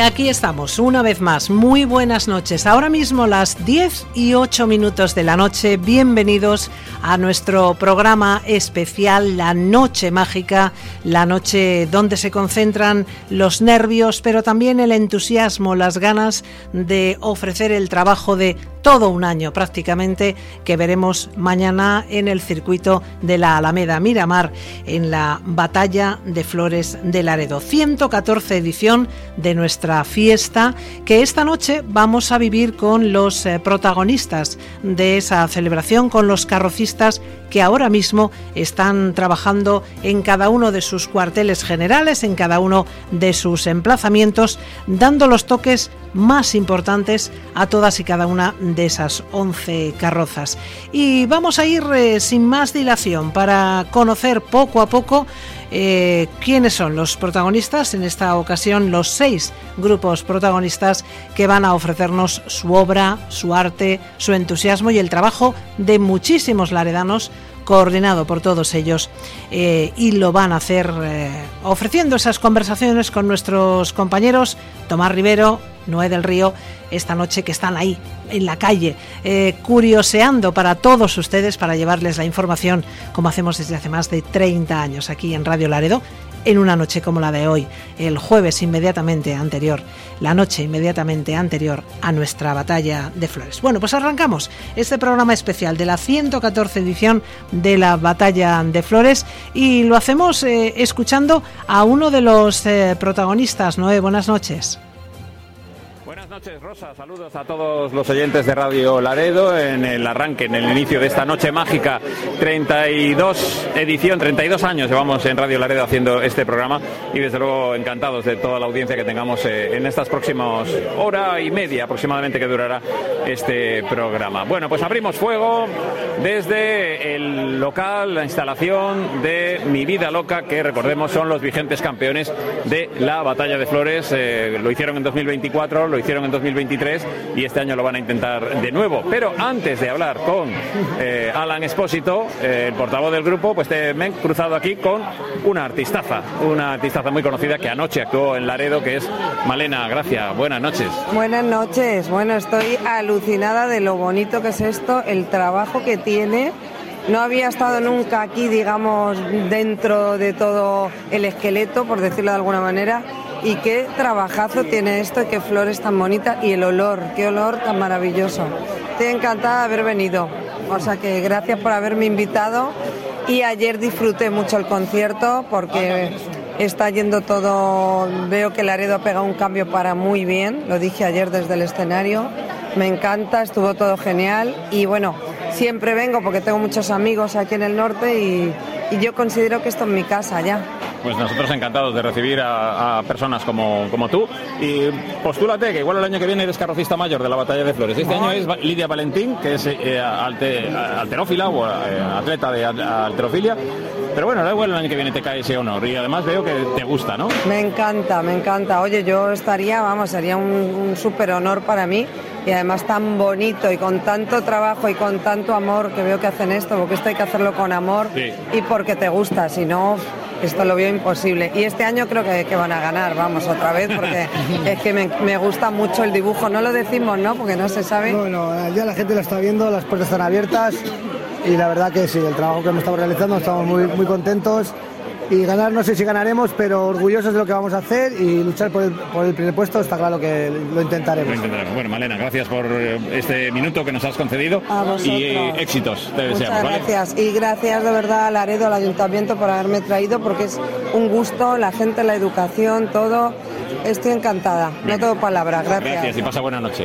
aquí estamos, una vez más. Muy buenas noches. Ahora mismo las 10:08 de la noche. Bienvenidos a nuestro programa especial, La Noche Mágica, la noche donde se concentran los nervios, pero también el entusiasmo, las ganas de ofrecer el trabajo de todo un año prácticamente, que veremos mañana en el circuito de la Alameda Miramar, en la Batalla de Flores de Laredo. 114 edición de nuestra fiesta, que esta noche vamos a vivir con los protagonistas de esa celebración, con los carrocistas que ahora mismo están trabajando en cada uno de sus cuarteles generales, en cada uno de sus emplazamientos, dando los toques más importantes a todas y cada una de esas 11 carrozas. Y vamos a ir sin más dilación para conocer poco a poco quiénes son los protagonistas. En esta ocasión, los 6 grupos protagonistas que van a ofrecernos su obra, su arte, su entusiasmo y el trabajo de muchísimos laredanos, coordinado por todos ellos, y lo van a hacer ofreciendo esas conversaciones con nuestros compañeros Tomás Rivero, Noé del Río, esta noche, que están ahí en la calle curioseando para todos ustedes, para llevarles la información, como hacemos desde hace más de 30 años aquí en Radio Laredo, en una noche como la de hoy, el jueves inmediatamente anterior, la noche inmediatamente anterior a nuestra Batalla de Flores. Bueno, pues arrancamos este programa especial de la 114 edición de la Batalla de Flores, y lo hacemos escuchando a uno de los protagonistas. Noé, buenas noches. Buenas noches, Rosa. Saludos a todos los oyentes de Radio Laredo en el arranque, en el inicio de esta noche mágica. 32 años llevamos en Radio Laredo haciendo este programa, y desde luego encantados de toda la audiencia que tengamos en estas próximas hora y media aproximadamente que durará este programa. Bueno, pues abrimos fuego desde el local, la instalación de Mi Vida Loca, que recordemos son los vigentes campeones de la Batalla de Flores. Lo hicieron en 2024, lo hicieron en 2023 y este año lo van a intentar de nuevo. Pero antes de hablar con Alan Espósito, el portavoz del grupo, pues me he cruzado aquí con una artistaza muy conocida que anoche actuó en Laredo, que es Malena Gracia. Buenas noches. Buenas noches. Bueno, estoy alucinada de lo bonito que es esto, el trabajo que tiene. No había estado nunca aquí, digamos, dentro de todo el esqueleto, por decirlo de alguna manera. Y qué trabajazo tiene esto, y qué flores tan bonitas, y el olor, qué olor tan maravilloso. Estoy encantada de haber venido, o sea que gracias por haberme invitado. Y ayer disfruté mucho el concierto porque está yendo todo, veo que Laredo ha pegado un cambio para muy bien, lo dije ayer desde el escenario, me encanta, estuvo todo genial. Y bueno, siempre vengo porque tengo muchos amigos aquí en el norte y yo considero que esto es mi casa ya. Pues nosotros encantados de recibir a personas como tú. Y postúlate, que igual el año que viene eres carrocista mayor de la Batalla de Flores. Este año es Lidia Valentín, que es halterófila o atleta de halterofilia. Pero bueno, da igual, el año que viene te cae ese honor. Y además veo que te gusta, ¿no? Me encanta. Oye, yo estaría, sería un súper honor para mí. Y además tan bonito y con tanto trabajo y con tanto amor que veo que hacen esto, porque esto hay que hacerlo con amor, sí, y porque te gusta, si no, esto lo veo imposible. Y este año creo que van a ganar, vamos, otra vez, porque es que me gusta mucho el dibujo. No lo decimos, ¿no? Porque no se sabe. Bueno, ya la gente lo está viendo, las puertas están abiertas y la verdad que sí, el trabajo que hemos estado realizando, estamos muy contentos. Y ganar, no sé si ganaremos, pero orgullosos de lo que vamos a hacer, y luchar por el primer puesto, está claro que lo intentaremos. Bueno, Malena, gracias por este minuto que nos has concedido. A vosotros. Y éxitos te deseamos. Muchas gracias. ¿Vale? Y gracias de verdad a Laredo, al Ayuntamiento, por haberme traído, porque es un gusto, la gente, la educación, todo. Estoy encantada, no tengo palabras. Gracias y pasa buena noche.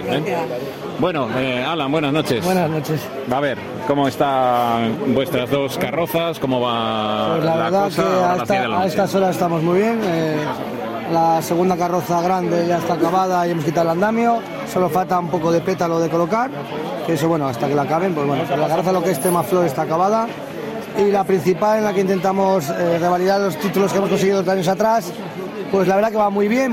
Bueno, Alan, buenas noches. Buenas noches. A ver, ¿cómo están vuestras dos carrozas? ¿Cómo va pues la verdad cosa? Que a estas horas estamos muy bien. La segunda carroza grande ya está acabada y hemos quitado el andamio. Solo falta un poco de pétalo de colocar, que eso, bueno, hasta que la acaben, pues bueno, la carroza, lo que es tema flor, está acabada. Y la principal, en la que intentamos revalidar los títulos que hemos conseguido 2 años atrás, pues la verdad que va muy bien.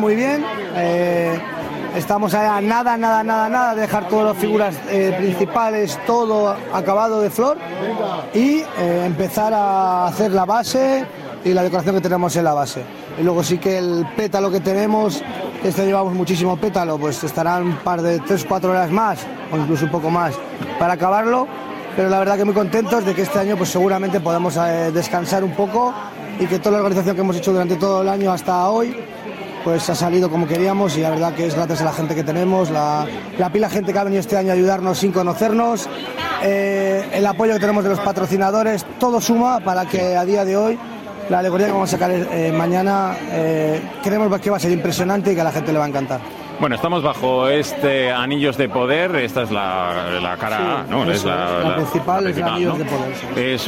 Estamos a nada de dejar todas las figuras principales, todo acabado de flor, y empezar a hacer la base, y la decoración que tenemos en la base. Y luego sí que el pétalo que tenemos, llevamos muchísimo pétalo, pues estarán un par de 3-4 horas más, o incluso un poco más, para acabarlo, pero la verdad que muy contentos de que este año pues seguramente podamos descansar un poco y que toda la organización que hemos hecho durante todo el año hasta hoy pues ha salido como queríamos, y la verdad que es gracias a la gente que tenemos, la pila de gente que ha venido este año a ayudarnos sin conocernos, el apoyo que tenemos de los patrocinadores, todo suma para que a día de hoy la alegoría que vamos a sacar mañana creemos que va a ser impresionante y que a la gente le va a encantar. Bueno, estamos bajo Anillos de Poder. Esta es la cara, sí, ¿no? Es la principal, es Anillos, ¿no?, de Poder. Sí. Es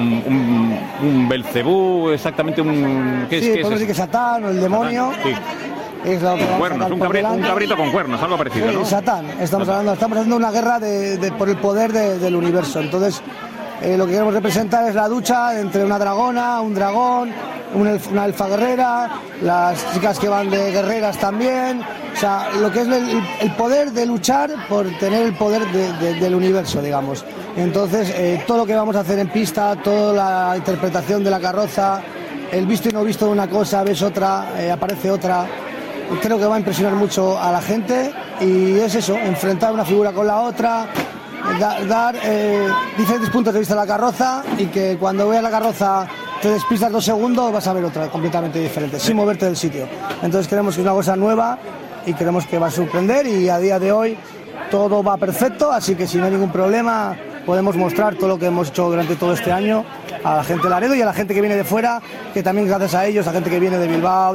un Belcebú, exactamente un... ¿Qué podemos decir que Satán o el demonio. Sí. Es lo que cuernos, un cabrito con cuernos, algo parecido, sí, ¿no? Satán. Estamos haciendo una guerra por el poder del universo. Entonces, lo que queremos representar es la lucha entre una dragona, un dragón, una elfa guerrera, las chicas que van de guerreras también. O sea, lo que es el poder de luchar por tener el poder del universo, digamos. Entonces, todo lo que vamos a hacer en pista, toda la interpretación de la carroza, el visto y no visto de una cosa, ves otra, aparece otra, creo que va a impresionar mucho a la gente, y es eso, enfrentar una figura con la otra, dar diferentes puntos de vista a la carroza, y que cuando veas la carroza te despistas 2 segundos, vas a ver otra completamente diferente, sin moverte del sitio. Entonces creemos que es una cosa nueva y creemos que va a sorprender, y a día de hoy todo va perfecto, así que si no hay ningún problema podemos mostrar todo lo que hemos hecho durante todo este año a la gente de Laredo y a la gente que viene de fuera, que también gracias a ellos, a gente que viene de Bilbao,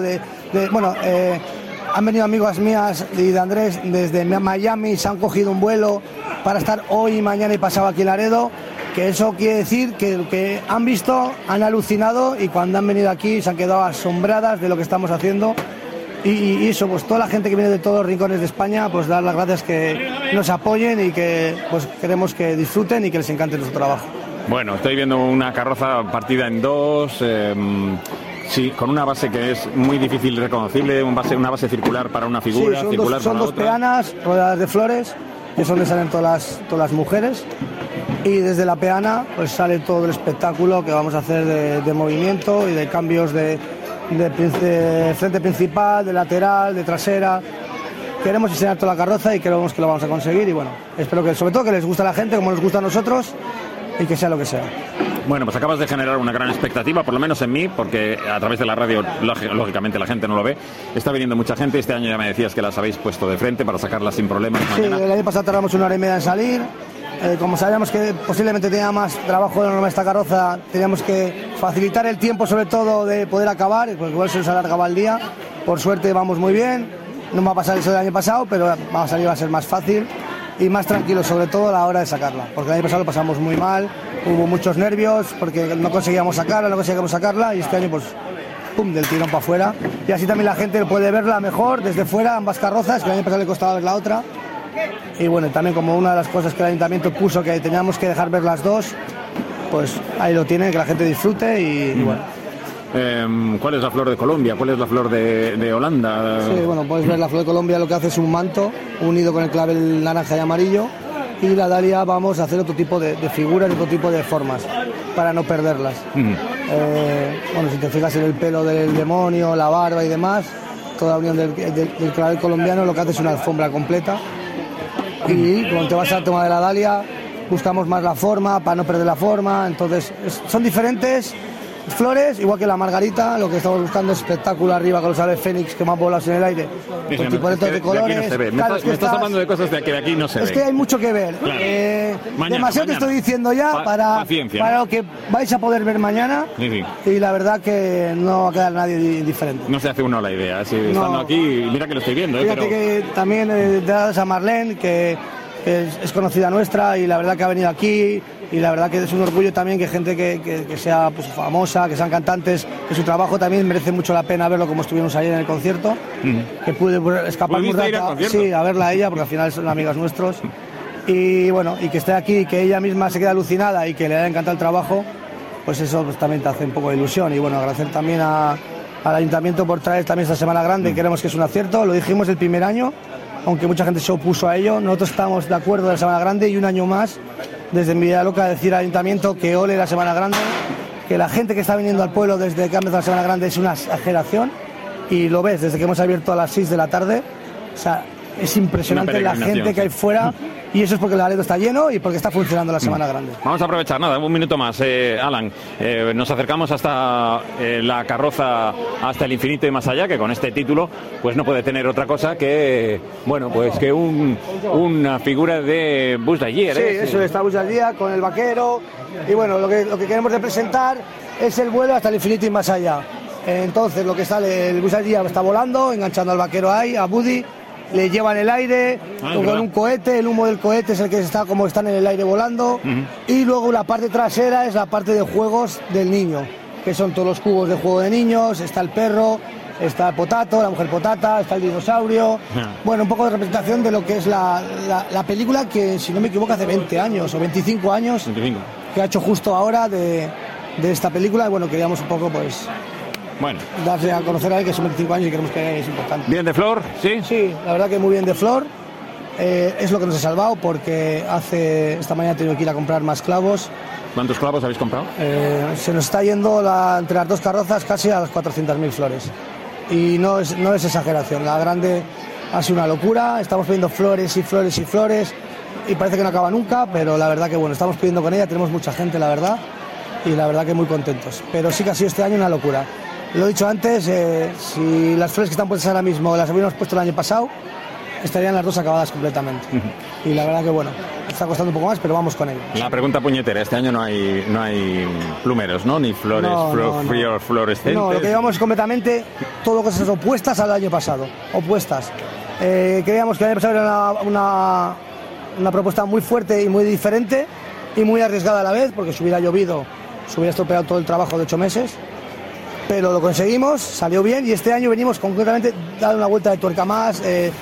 han venido amigas mías y de Andrés desde Miami, se han cogido un vuelo para estar hoy, mañana y pasado aquí en Laredo, que eso quiere decir que lo que han visto, han alucinado, y cuando han venido aquí se han quedado asombradas de lo que estamos haciendo. Y eso, pues toda la gente que viene de todos los rincones de España, pues dar las gracias, que nos apoyen y que pues queremos que disfruten y que les encante nuestro trabajo. Bueno, estoy viendo una carroza partida en 2, sí, con una base que es muy difícil reconocible, una base circular para una figura, sí, circular son para dos otra. peanas rodeadas de flores, que es donde salen todas las mujeres, y desde la peana pues sale todo el espectáculo que vamos a hacer de movimiento y de cambios de frente principal, de lateral, de trasera. Queremos enseñar toda la carroza y creemos que lo vamos a conseguir, y bueno, espero que sobre todo que les guste a la gente como nos gusta a nosotros, y que sea lo que sea. Bueno, pues acabas de generar una gran expectativa, por lo menos en mí, porque a través de la radio, lógicamente, la gente no lo ve. Está viniendo mucha gente. Este año ya me decías que las habéis puesto de frente para sacarlas sin problemas mañana. Sí, el año pasado tardamos 1 hora y media en salir. Como sabíamos que posiblemente tenía más trabajo de normal esta carroza, teníamos que facilitar el tiempo, sobre todo, de poder acabar, porque igual se nos alargaba el día. Por suerte vamos muy bien. No me va a pasar eso del año pasado, pero va a ser más fácil y más tranquilo, sobre todo a la hora de sacarla, porque el año pasado lo pasamos muy mal, hubo muchos nervios porque no conseguíamos sacarla, y este año pues pum, del tirón para afuera, y así también la gente puede verla mejor desde fuera, ambas carrozas, que el año pasado le costaba ver la otra. Y bueno, también como una de las cosas que el ayuntamiento puso, que teníamos que dejar ver las dos, pues ahí lo tienen, que la gente disfrute y bueno. ¿Cuál es la flor de Colombia? ¿Cuál es la flor de Holanda? Sí, bueno, puedes ver la flor de Colombia, lo que hace es un manto unido con el clavel naranja y amarillo, y la dalia vamos a hacer otro tipo de figuras, otro tipo de formas, para no perderlas. Bueno, si te fijas en el pelo del demonio, la barba y demás, toda la unión del clavel colombiano lo que hace es una alfombra completa, y cuando te vas al tema de la dalia buscamos más la forma para no perder la forma. Entonces son diferentes flores, igual que la margarita. Lo que estamos buscando es espectáculo arriba con los aves fénix que más volados en el aire, sí, con diferentes de colores. No se ve. Claro, me estás hablando de cosas de aquí no se ve. Es que hay mucho que ver. Claro. Demasiado te estoy diciendo ya para lo que vais a poder ver mañana. Sí. Y la verdad que no va a quedar nadie indiferente. No se hace uno la idea. Estando aquí, mira que lo estoy viendo. Fíjate que también das a Marlene, que es conocida nuestra, y la verdad que ha venido aquí, y la verdad que es un orgullo también que gente que sea pues famosa, que sean cantantes, que su trabajo también merece mucho la pena verlo, como estuvimos ayer en el concierto, que pude escapar muy rápido, sí, a verla a ella, porque al final son amigas nuestros, y bueno, y que esté aquí, y que ella misma se quede alucinada y que le haya encantado el trabajo, pues eso pues también te hace un poco de ilusión. Y bueno, agradecer también al ayuntamiento por traer también esta Semana Grande, creemos que es un acierto, lo dijimos el primer año, aunque mucha gente se opuso a ello. Nosotros estamos de acuerdo de la Semana Grande, y un año más, desde mi vida loca, decir al ayuntamiento que ole la Semana Grande, que la gente que está viniendo al pueblo desde que ha empezado la Semana Grande es una exageración, y lo ves desde que hemos abierto a las 6 de la tarde. O sea, es impresionante la gente que hay fuera, y eso es porque el Laredo está lleno y porque está funcionando la Semana Grande. Vamos a aprovechar, un minuto más, Alan. Nos acercamos hasta la carroza hasta el infinito y más allá, que con este título pues no puede tener otra cosa que, bueno, pues que una figura de Buzz Lightyear. Sí, eso está Buzz Lightyear con el vaquero, y bueno, lo que queremos representar es el vuelo hasta el infinito y más allá. Entonces lo que sale, el Buzz Lightyear está volando, enganchando al vaquero ahí, a Woody, le llevan el aire con un cohete, el humo del cohete es el que está como están en el aire volando, y luego la parte trasera es la parte de juegos del niño, que son todos los cubos de juego de niños, está el perro, está el potato, la mujer potata, está el dinosaurio, bueno, un poco de representación de lo que es la película, que si no me equivoco hace 20 años o 25 años que ha hecho justo ahora de esta película, y bueno, queríamos un poco pues... Bueno, darse a conocer a él, que son 25 años y creemos que es importante. ¿Bien de Flor? Sí. Sí, la verdad que muy bien de Flor. Es lo que nos ha salvado, porque esta mañana he tenido que ir a comprar más clavos. ¿Cuántos clavos habéis comprado? Se nos está yendo entre las dos carrozas casi a las 400.000 flores. Y no es exageración. La grande ha sido una locura. Estamos pidiendo flores y flores y flores, y parece que no acaba nunca, pero la verdad que bueno, estamos pidiendo con ella, tenemos mucha gente, la verdad, y la verdad que muy contentos. Pero sí que ha sido este año una locura. Lo he dicho antes, si las flores que están puestas ahora mismo las hubiéramos puesto el año pasado, estarían las dos acabadas completamente. Y la verdad que bueno, está costando un poco más, pero vamos con ello. La pregunta puñetera, este año no hay plumeros, ¿no? Ni flores, fluorescentes. No, lo que llevamos es completamente todo cosas opuestas al año pasado, opuestas. Creíamos que el año pasado era una propuesta muy fuerte y muy diferente y muy arriesgada a la vez, porque si hubiera llovido, se hubiera estropeado todo el trabajo de 8 meses. Pero lo conseguimos, salió bien, y este año venimos concretamente a dar una vuelta de tuerca más,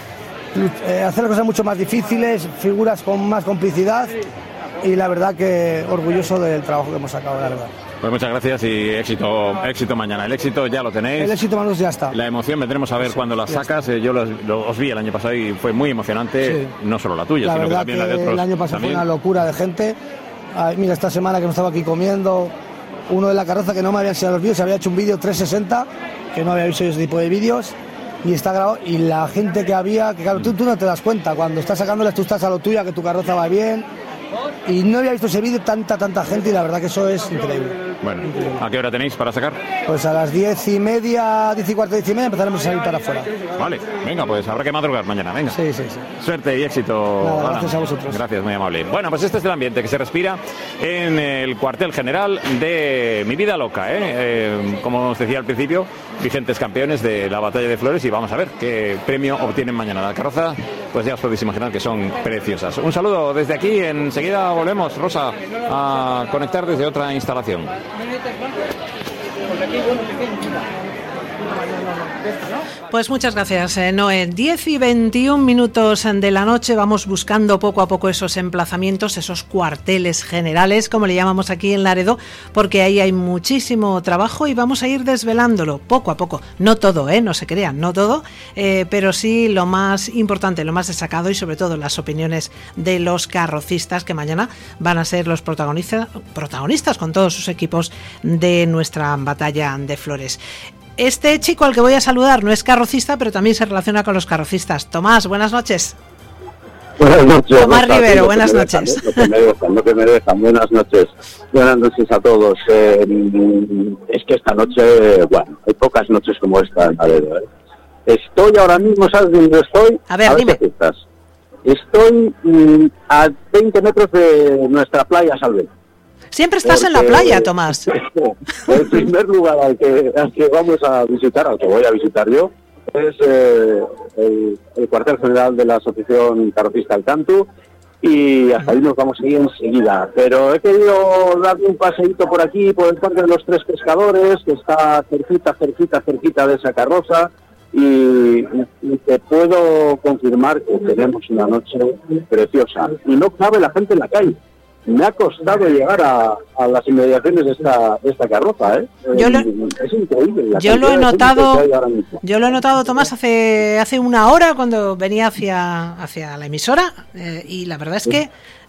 hacer cosas mucho más difíciles, figuras con más complicidad, y la verdad que orgulloso del trabajo que hemos sacado, la verdad. Pues muchas gracias y éxito mañana. El éxito ya lo tenéis. El éxito manos ya está. La emoción vendremos a ver cuando las sacas. Yo os vi el año pasado y fue muy emocionante, no solo la tuya, sino que también la de otros. El año pasado también. Fue una locura de gente. Mira, esta semana que no estaba aquí comiendo, uno de la carroza que no me había enseñado los vídeos, había hecho un vídeo 360, que no había visto ese tipo de vídeos, y está grabado, y la gente que había, que claro, tú no te das cuenta, cuando estás sacándoles tú estás a lo tuyo, que tu carroza va bien, y no había visto ese vídeo tanta gente, y la verdad que eso es increíble. Bueno, ¿a qué hora tenéis para sacar? Pues a las 10:30, 10:15, empezaremos a salir para afuera. Vale, venga, pues habrá que madrugar mañana, venga. Sí. Suerte y éxito. Nada, gracias a vosotros. Gracias, muy amable. Bueno, pues este es el ambiente que se respira en el cuartel general de Mi Vida Loca, como os decía al principio, vigentes campeones de la Batalla de Flores, y vamos a ver qué premio obtienen mañana. La carroza, pues ya os podéis imaginar que son preciosas. Un saludo desde aquí, enseguida volvemos, Rosa, a conectar desde otra instalación. Pues muchas gracias, Noé. 10:21 de la noche, vamos buscando poco a poco esos emplazamientos, esos cuarteles generales, como le llamamos aquí en Laredo, porque ahí hay muchísimo trabajo y vamos a ir desvelándolo poco a poco. No todo, no se crean, no todo, pero sí lo más importante, lo más destacado, y sobre todo las opiniones de los carrocistas, que mañana van a ser los protagonistas con todos sus equipos de nuestra Batalla de Flores. Este chico al que voy a saludar no es carrocista, pero también se relaciona con los carrocistas. Tomás, buenas noches. Buenas noches. Tomás Rivero, buenas noches. Lo que me dejan, buenas noches. Buenas noches a todos. Es que esta noche, bueno, hay pocas noches como esta en Laredo. Estoy ahora mismo, ¿sabes dónde estoy? A ver, dime. Estoy a 20 metros de nuestra playa Salve. Siempre estás en la playa, Tomás. El primer lugar al que vamos a visitar, al que voy a visitar yo, es el cuartel general de la Asociación Carrocista El Cantu, y hasta ahí nos vamos a ir enseguida. Pero he querido darme un paseíto por aquí, por el Parque de los Tres Pescadores, que está cerquita de esa carroza, y te puedo confirmar que tenemos una noche preciosa. Y no cabe la gente en la calle. Me ha costado llegar a las inmediaciones de esta carroza, es increíble. Yo lo he notado, Tomás, hace una hora cuando venía hacia la emisora, y la verdad es que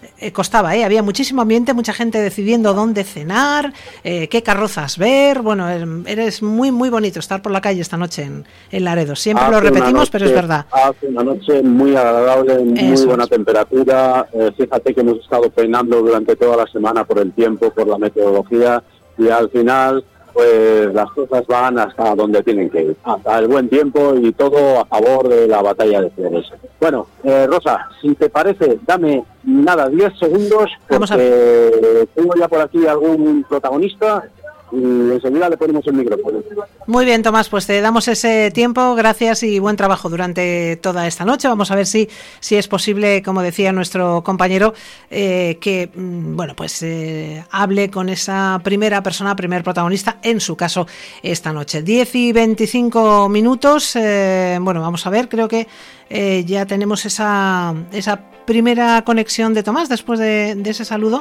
costaba, había muchísimo ambiente, mucha gente decidiendo dónde cenar, qué carrozas ver. Bueno, eres muy muy bonito estar por la calle esta noche en Laredo. Siempre lo repetimos, pero es verdad. Hace una noche muy agradable, muy buena temperatura. Fíjate que hemos estado peinando durante toda la semana por el tiempo, por la meteorología, y al final pues las cosas van hasta donde tienen que ir, hasta el buen tiempo y todo a favor de la batalla de Flores. Bueno, Rosa, si te parece, dame 10 segundos, porque tengo ya por aquí algún protagonista y enseguida le ponemos el micrófono. Muy bien, Tomás, pues te damos ese tiempo, gracias y buen trabajo durante toda esta noche. Vamos a ver si es posible, como decía nuestro compañero, que hable con esa primera persona, primer protagonista, en su caso esta noche. 10 y 25 minutos, vamos a ver, creo que ya tenemos esa primera conexión de Tomás después de ese saludo.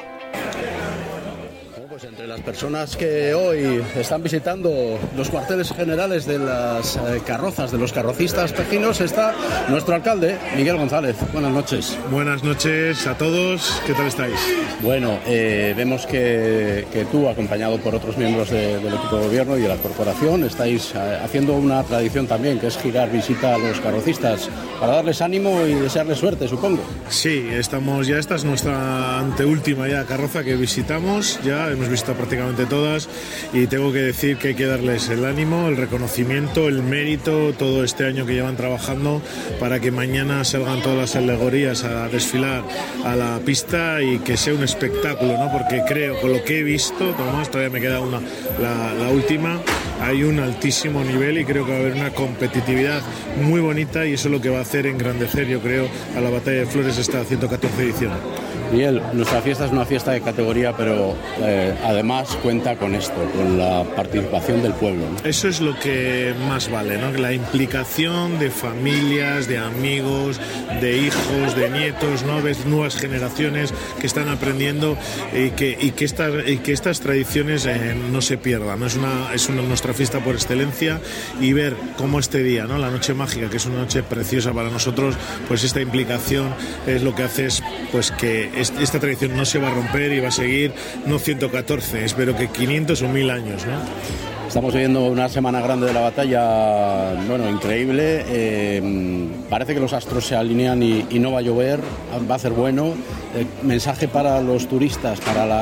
Entre las personas que hoy están visitando los cuarteles generales de las carrozas, de los carrocistas pejinos, está nuestro alcalde, Miguel González. Buenas noches. Buenas noches a todos. ¿Qué tal estáis? Bueno, vemos que tú, acompañado por otros miembros del equipo de gobierno y de la corporación, estáis haciendo una tradición también, que es girar visita a los carrocistas para darles ánimo y desearles suerte, supongo. Sí, esta es nuestra anteúltima ya carroza que visitamos. Ya hemos visto prácticamente todas y tengo que decir que hay que darles el ánimo, el reconocimiento, el mérito, todo este año que llevan trabajando para que mañana salgan todas las alegorías a desfilar a la pista y que sea un espectáculo, ¿no? Porque creo, con lo que he visto, Tomás, todavía me queda la última, hay un altísimo nivel y creo que va a haber una competitividad muy bonita y eso es lo que va a hacer engrandecer, yo creo, a la Batalla de Flores esta 114 edición. Miguel, nuestra fiesta es una fiesta de categoría, pero además cuenta con esto, con la participación del pueblo, ¿no? Eso es lo que más vale, ¿no? La implicación de familias, de amigos, de hijos, de nietos, ¿no? Ves nuevas generaciones que están aprendiendo y que estas tradiciones no se pierdan, ¿no? Es nuestra fiesta por excelencia y ver cómo este día, ¿no? La noche mágica, que es una noche preciosa para nosotros, pues esta implicación es lo que hace pues que esta tradición no se va a romper y va a seguir, no 114, espero que 500 o 1000 años, ¿no? Estamos viviendo una semana grande de la batalla, increíble. Parece que los astros se alinean y no va a llover, va a ser bueno. Mensaje para los turistas,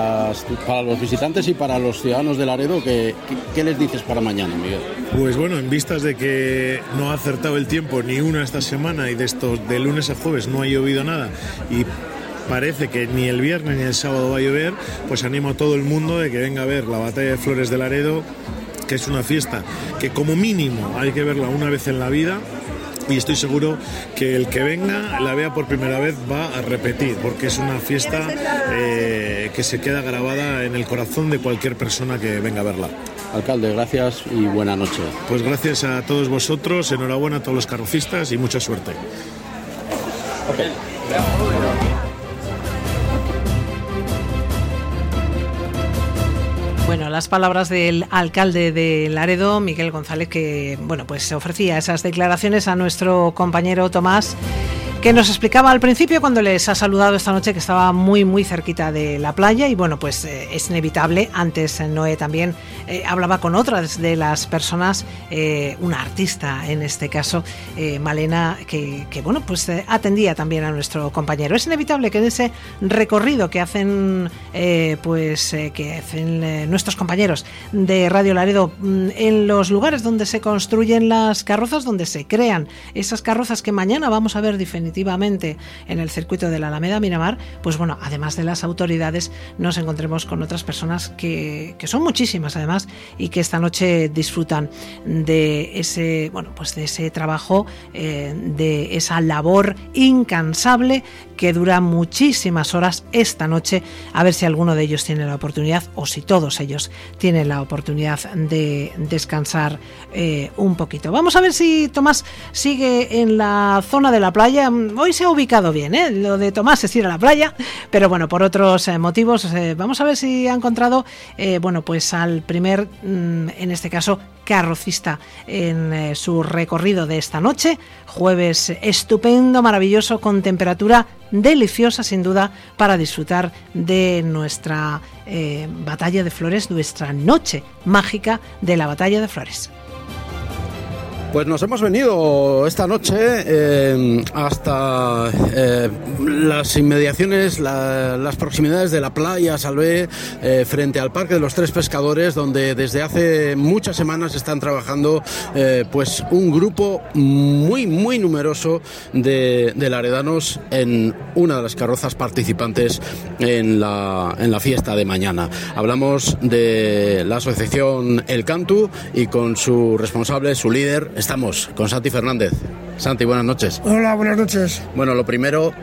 para los visitantes y para los ciudadanos de Laredo, ¿qué les dices para mañana, Miguel? Pues bueno, en vistas de que no ha acertado el tiempo ni una esta semana y de lunes a jueves no ha llovido nada y parece que ni el viernes ni el sábado va a llover, pues animo a todo el mundo de que venga a ver la Batalla de Flores de Laredo, que es una fiesta que como mínimo hay que verla una vez en la vida. Y estoy seguro que el que venga, la vea por primera vez, va a repetir, porque es una fiesta que se queda grabada en el corazón de cualquier persona que venga a verla. Alcalde, gracias y buena noche. Pues gracias a todos vosotros, enhorabuena a todos los carrocistas y mucha suerte. Okay. Bueno, las palabras del alcalde de Laredo, Miguel González, que pues ofrecía esas declaraciones a nuestro compañero Tomás, que nos explicaba al principio, cuando les ha saludado esta noche, que estaba muy muy cerquita de la playa y es inevitable. Antes Noé también hablaba con otras de las personas, una artista en este caso, Malena, que atendía también a nuestro compañero. Es inevitable que en ese recorrido que hacen nuestros compañeros de Radio Laredo, en los lugares donde se construyen las carrozas, donde se crean esas carrozas que mañana vamos a ver definitivamente en el circuito de la Alameda Miramar, además de las autoridades, nos encontremos con otras personas que son muchísimas además y que esta noche disfrutan de ese de ese trabajo, de esa labor incansable que dura muchísimas horas esta noche, a ver si alguno de ellos tiene la oportunidad, o si todos ellos tienen la oportunidad de descansar un poquito. Vamos a ver si Tomás sigue en la zona de la playa. hoy se ha ubicado bien, lo de Tomás es ir a la playa, pero bueno, por otros motivos, vamos a ver si ha encontrado, pues al primer, en este caso, carrocista en su recorrido de esta noche. Jueves estupendo, maravilloso, con temperatura deliciosa sin duda para disfrutar de nuestra Batalla de Flores, nuestra noche mágica de la Batalla de Flores. Pues nos hemos venido esta noche hasta las inmediaciones, las proximidades de la playa Salvé, frente al Parque de los Tres Pescadores, donde desde hace muchas semanas están trabajando pues un grupo muy numeroso de laredanos en una de las carrozas participantes en la fiesta de mañana. Hablamos de la asociación El Cantu y con su responsable, su líder. Estamos con Santi Fernández. Santi, buenas noches. Hola, buenas noches. Bueno, lo primero,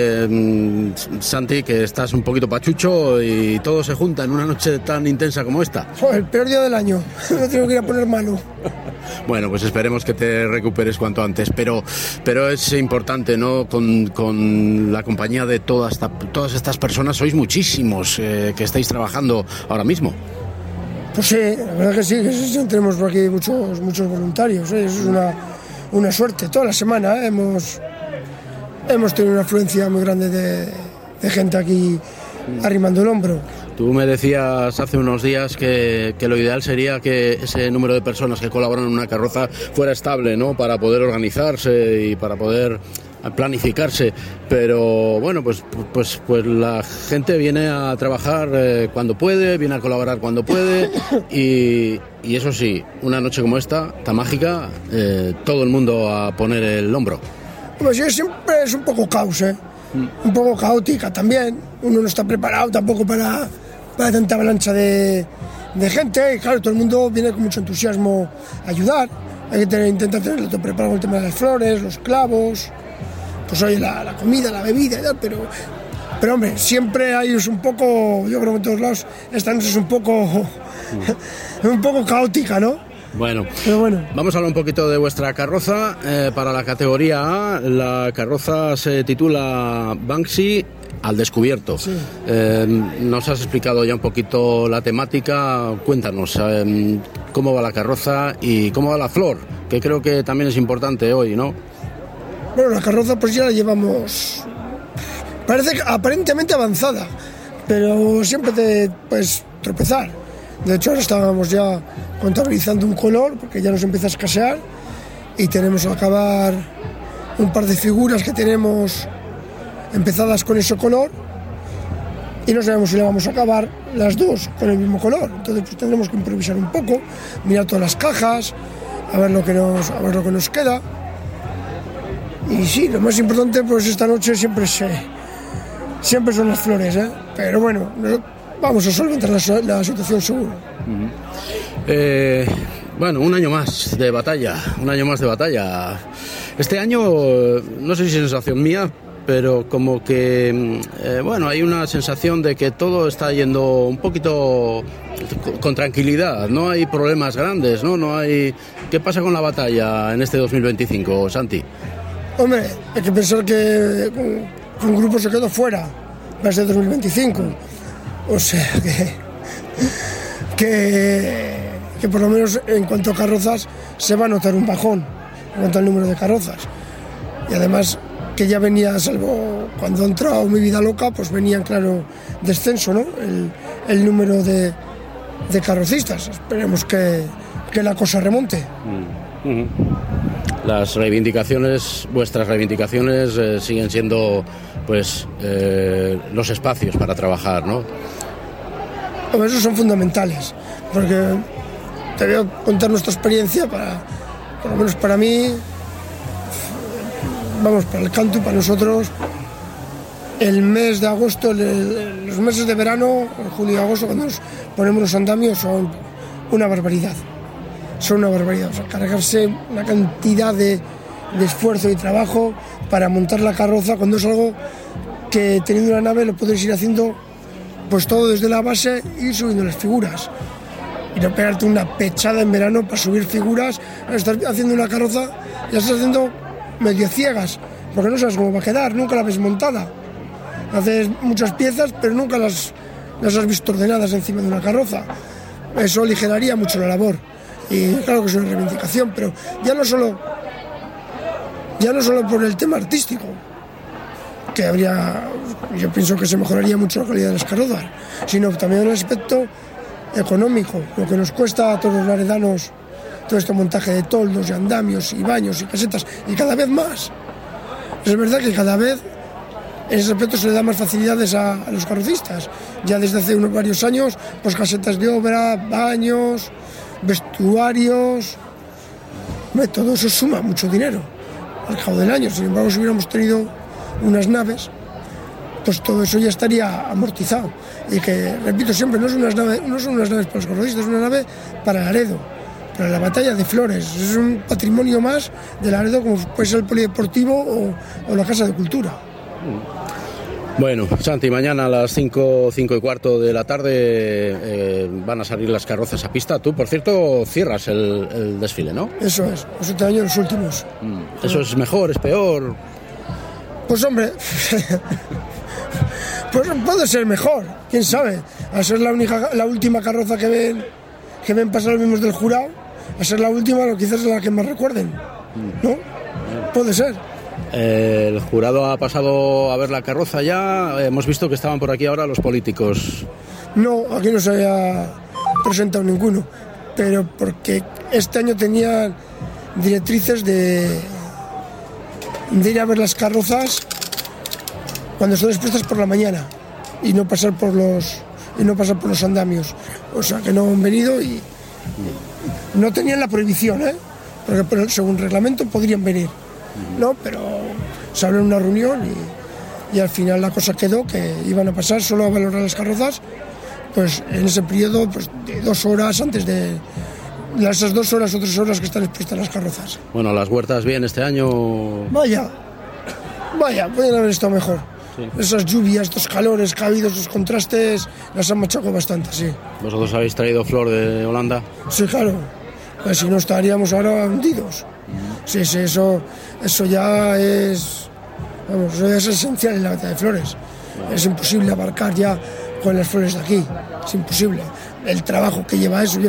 Santi, que estás un poquito pachucho y todo se junta en una noche tan intensa como esta. El peor día del año, no tengo que ir a poner malo. Bueno, pues esperemos que te recuperes cuanto antes, pero es importante, ¿no? Con la compañía de todas estas personas, sois muchísimos que estáis trabajando ahora mismo. Pues sí, la verdad que sí, tenemos por aquí muchos voluntarios, eso es una suerte. Toda la semana hemos tenido una afluencia muy grande de gente aquí arrimando el hombro. Tú me decías hace unos días que lo ideal sería que ese número de personas que colaboran en una carroza fuera estable, ¿no? Para poder organizarse y para poder planificarse, pero bueno, pues la gente viene a trabajar cuando puede, viene a colaborar cuando puede y eso sí, una noche como esta, tan mágica, todo el mundo a poner el hombro. Pues sí, siempre es un poco caos, un poco caótica también, uno no está preparado tampoco para tanta avalancha de gente y claro, todo el mundo viene con mucho entusiasmo a ayudar, hay que intentar tenerlo todo preparado, el tema de las flores, los clavos, pues oye, la comida, la bebida y tal, pero hombre, siempre hay un poco, yo creo que en todos lados, esta noche es un poco caótica, ¿no? Bueno, vamos a hablar un poquito de vuestra carroza. Para la categoría A, la carroza se titula Banksy al descubierto. Sí. Nos has explicado ya un poquito la temática, cuéntanos cómo va la carroza y cómo va la flor, que creo que también es importante hoy, ¿no? Bueno, la carroza pues ya la llevamos, parece aparentemente avanzada, pero siempre te puedes tropezar. De hecho, ahora estábamos ya contabilizando un color, porque ya nos empieza a escasear, y tenemos que acabar un par de figuras que tenemos empezadas con ese color, y no sabemos si le vamos a acabar las dos con el mismo color. Entonces pues tendremos que improvisar un poco, mirar todas las cajas, a ver lo que nos queda. Y sí, lo más importante pues esta noche siempre son las flores, pero bueno, vamos a solventar la situación seguro. Bueno, un año más de batalla. Este año, no sé si es sensación mía, pero como que, hay una sensación de que todo está yendo un poquito con tranquilidad, no hay problemas grandes, ¿no? hay... ¿Qué pasa con la batalla en este 2025, Santi? Hombre, hay que pensar que un grupo se quedó fuera para este 2025. O sea que por lo menos en cuanto a carrozas se va a notar un bajón en cuanto al número de carrozas. Y además que ya venía, salvo cuando ha entrado Mi Vida Loca, pues venía en claro descenso, ¿no? El número de carrocistas. Esperemos que la cosa remonte. Las reivindicaciones, vuestras reivindicaciones siguen siendo pues los espacios para trabajar, ¿no? Esos son fundamentales, porque te voy a contar nuestra experiencia, por lo menos para mí, para el canto, para nosotros, el mes de agosto, los meses de verano, julio y agosto, cuando nos ponemos los andamios, son una barbaridad. Son una barbaridad, o sea, cargarse una cantidad de esfuerzo y trabajo para montar la carroza, cuando es algo que teniendo una nave lo puedes ir haciendo pues todo desde la base y ir subiendo las figuras. Y no pegarte una pechada en verano para subir figuras, estás haciendo una carroza, ya estás haciendo medio ciegas, porque no sabes cómo va a quedar, nunca la ves montada. Haces muchas piezas, pero nunca las has visto ordenadas encima de una carroza. Eso aligeraría mucho la labor. Y claro que es una reivindicación, pero ya no solo por el tema artístico, que yo pienso que se mejoraría mucho la calidad de las carrozas, sino también el aspecto económico, lo que nos cuesta a todos los laredanos todo este montaje de toldos y andamios y baños y casetas, y cada vez más. Es verdad que cada vez en ese aspecto se le da más facilidades a los carrocistas. Ya desde hace varios años, pues casetas de obra, baños, vestuarios, todo eso suma mucho dinero al cabo del año. Sin embargo, si hubiéramos tenido unas naves, pues todo eso ya estaría amortizado. Y que, repito siempre, no son unas naves para los carrocistas, es una nave para Laredo, para la batalla de Flores. Es un patrimonio más de Laredo, como puede ser el polideportivo o la Casa de Cultura. Bueno, Santi, mañana a las 5:15 de la tarde van a salir las carrozas a pista. Tú, por cierto, cierras el desfile, ¿no? Eso es, los 7 años los últimos. ¿Eso es mejor, es peor? Pues hombre, pues puede ser mejor, quién sabe. A ser la última carroza que ven pasar los mismos del jurado, a ser la última, quizás es la que más recuerden, ¿no? Puede ser. El jurado ha pasado a ver la carroza ya. Hemos visto que estaban por aquí ahora los políticos. No, aquí no se había presentado ninguno, pero porque este año tenían directrices de ir a ver las carrozas cuando están expuestas por la mañana y no pasar por los andamios. O sea que no han venido y no tenían la prohibición, porque según reglamento podrían venir. No, pero se habló en una reunión y al final la cosa quedó que iban a pasar solo a valorar las carrozas, pues en ese periodo pues, de 2 horas antes de esas 2 horas o 3 horas que están expuestas las carrozas. Bueno, las huertas bien este año. Vaya, podrían haber estado mejor. Sí. Esas lluvias, estos calores que ha habido, esos contrastes, las han machacado bastante, sí. ¿Vosotros habéis traído flor de Holanda? Sí, claro. Pues si no estaríamos ahora hundidos. Sí, eso ya es, eso ya es esencial en la batalla de Flores. Es imposible abarcar ya con las flores de aquí, es imposible. El trabajo que lleva eso,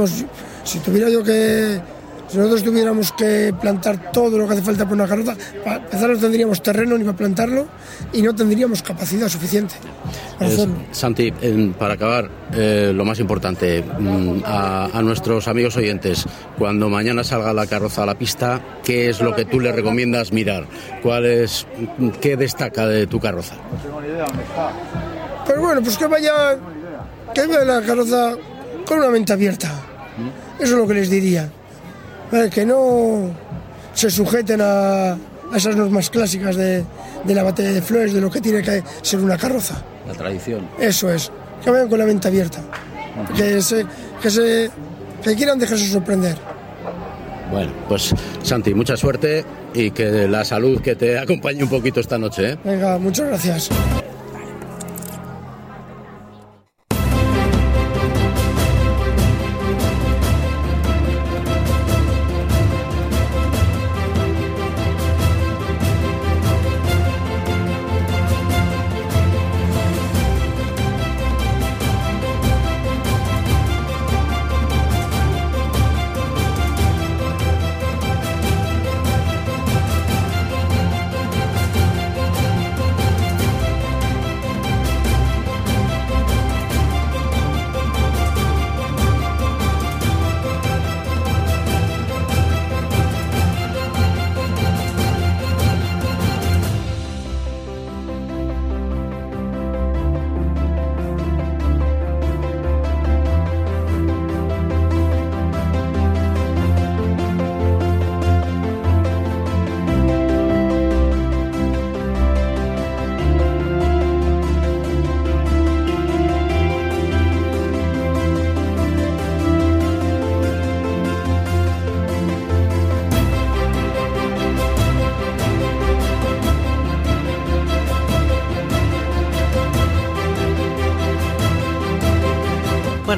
si nosotros tuviéramos que plantar todo lo que hace falta por una carroza, para empezar no tendríamos terreno ni para plantarlo y no tendríamos capacidad suficiente para hacerlo. Santi, para acabar, lo más importante, a nuestros amigos oyentes, cuando mañana salga la carroza a la pista, ¿qué es lo que tú le recomiendas mirar? ¿Qué destaca de tu carroza? No tengo ni idea dónde está. Pues bueno, pues que vaya la carroza con una mente abierta. Eso es lo que les diría. Que no se sujeten a esas normas clásicas de la batalla de Flores, de lo que tiene que ser una carroza. La tradición. Eso es, que vayan con la mente abierta, que quieran dejarse sorprender. Bueno, pues Santi, mucha suerte y que la salud que te acompañe un poquito esta noche, ¿eh? Venga, muchas gracias.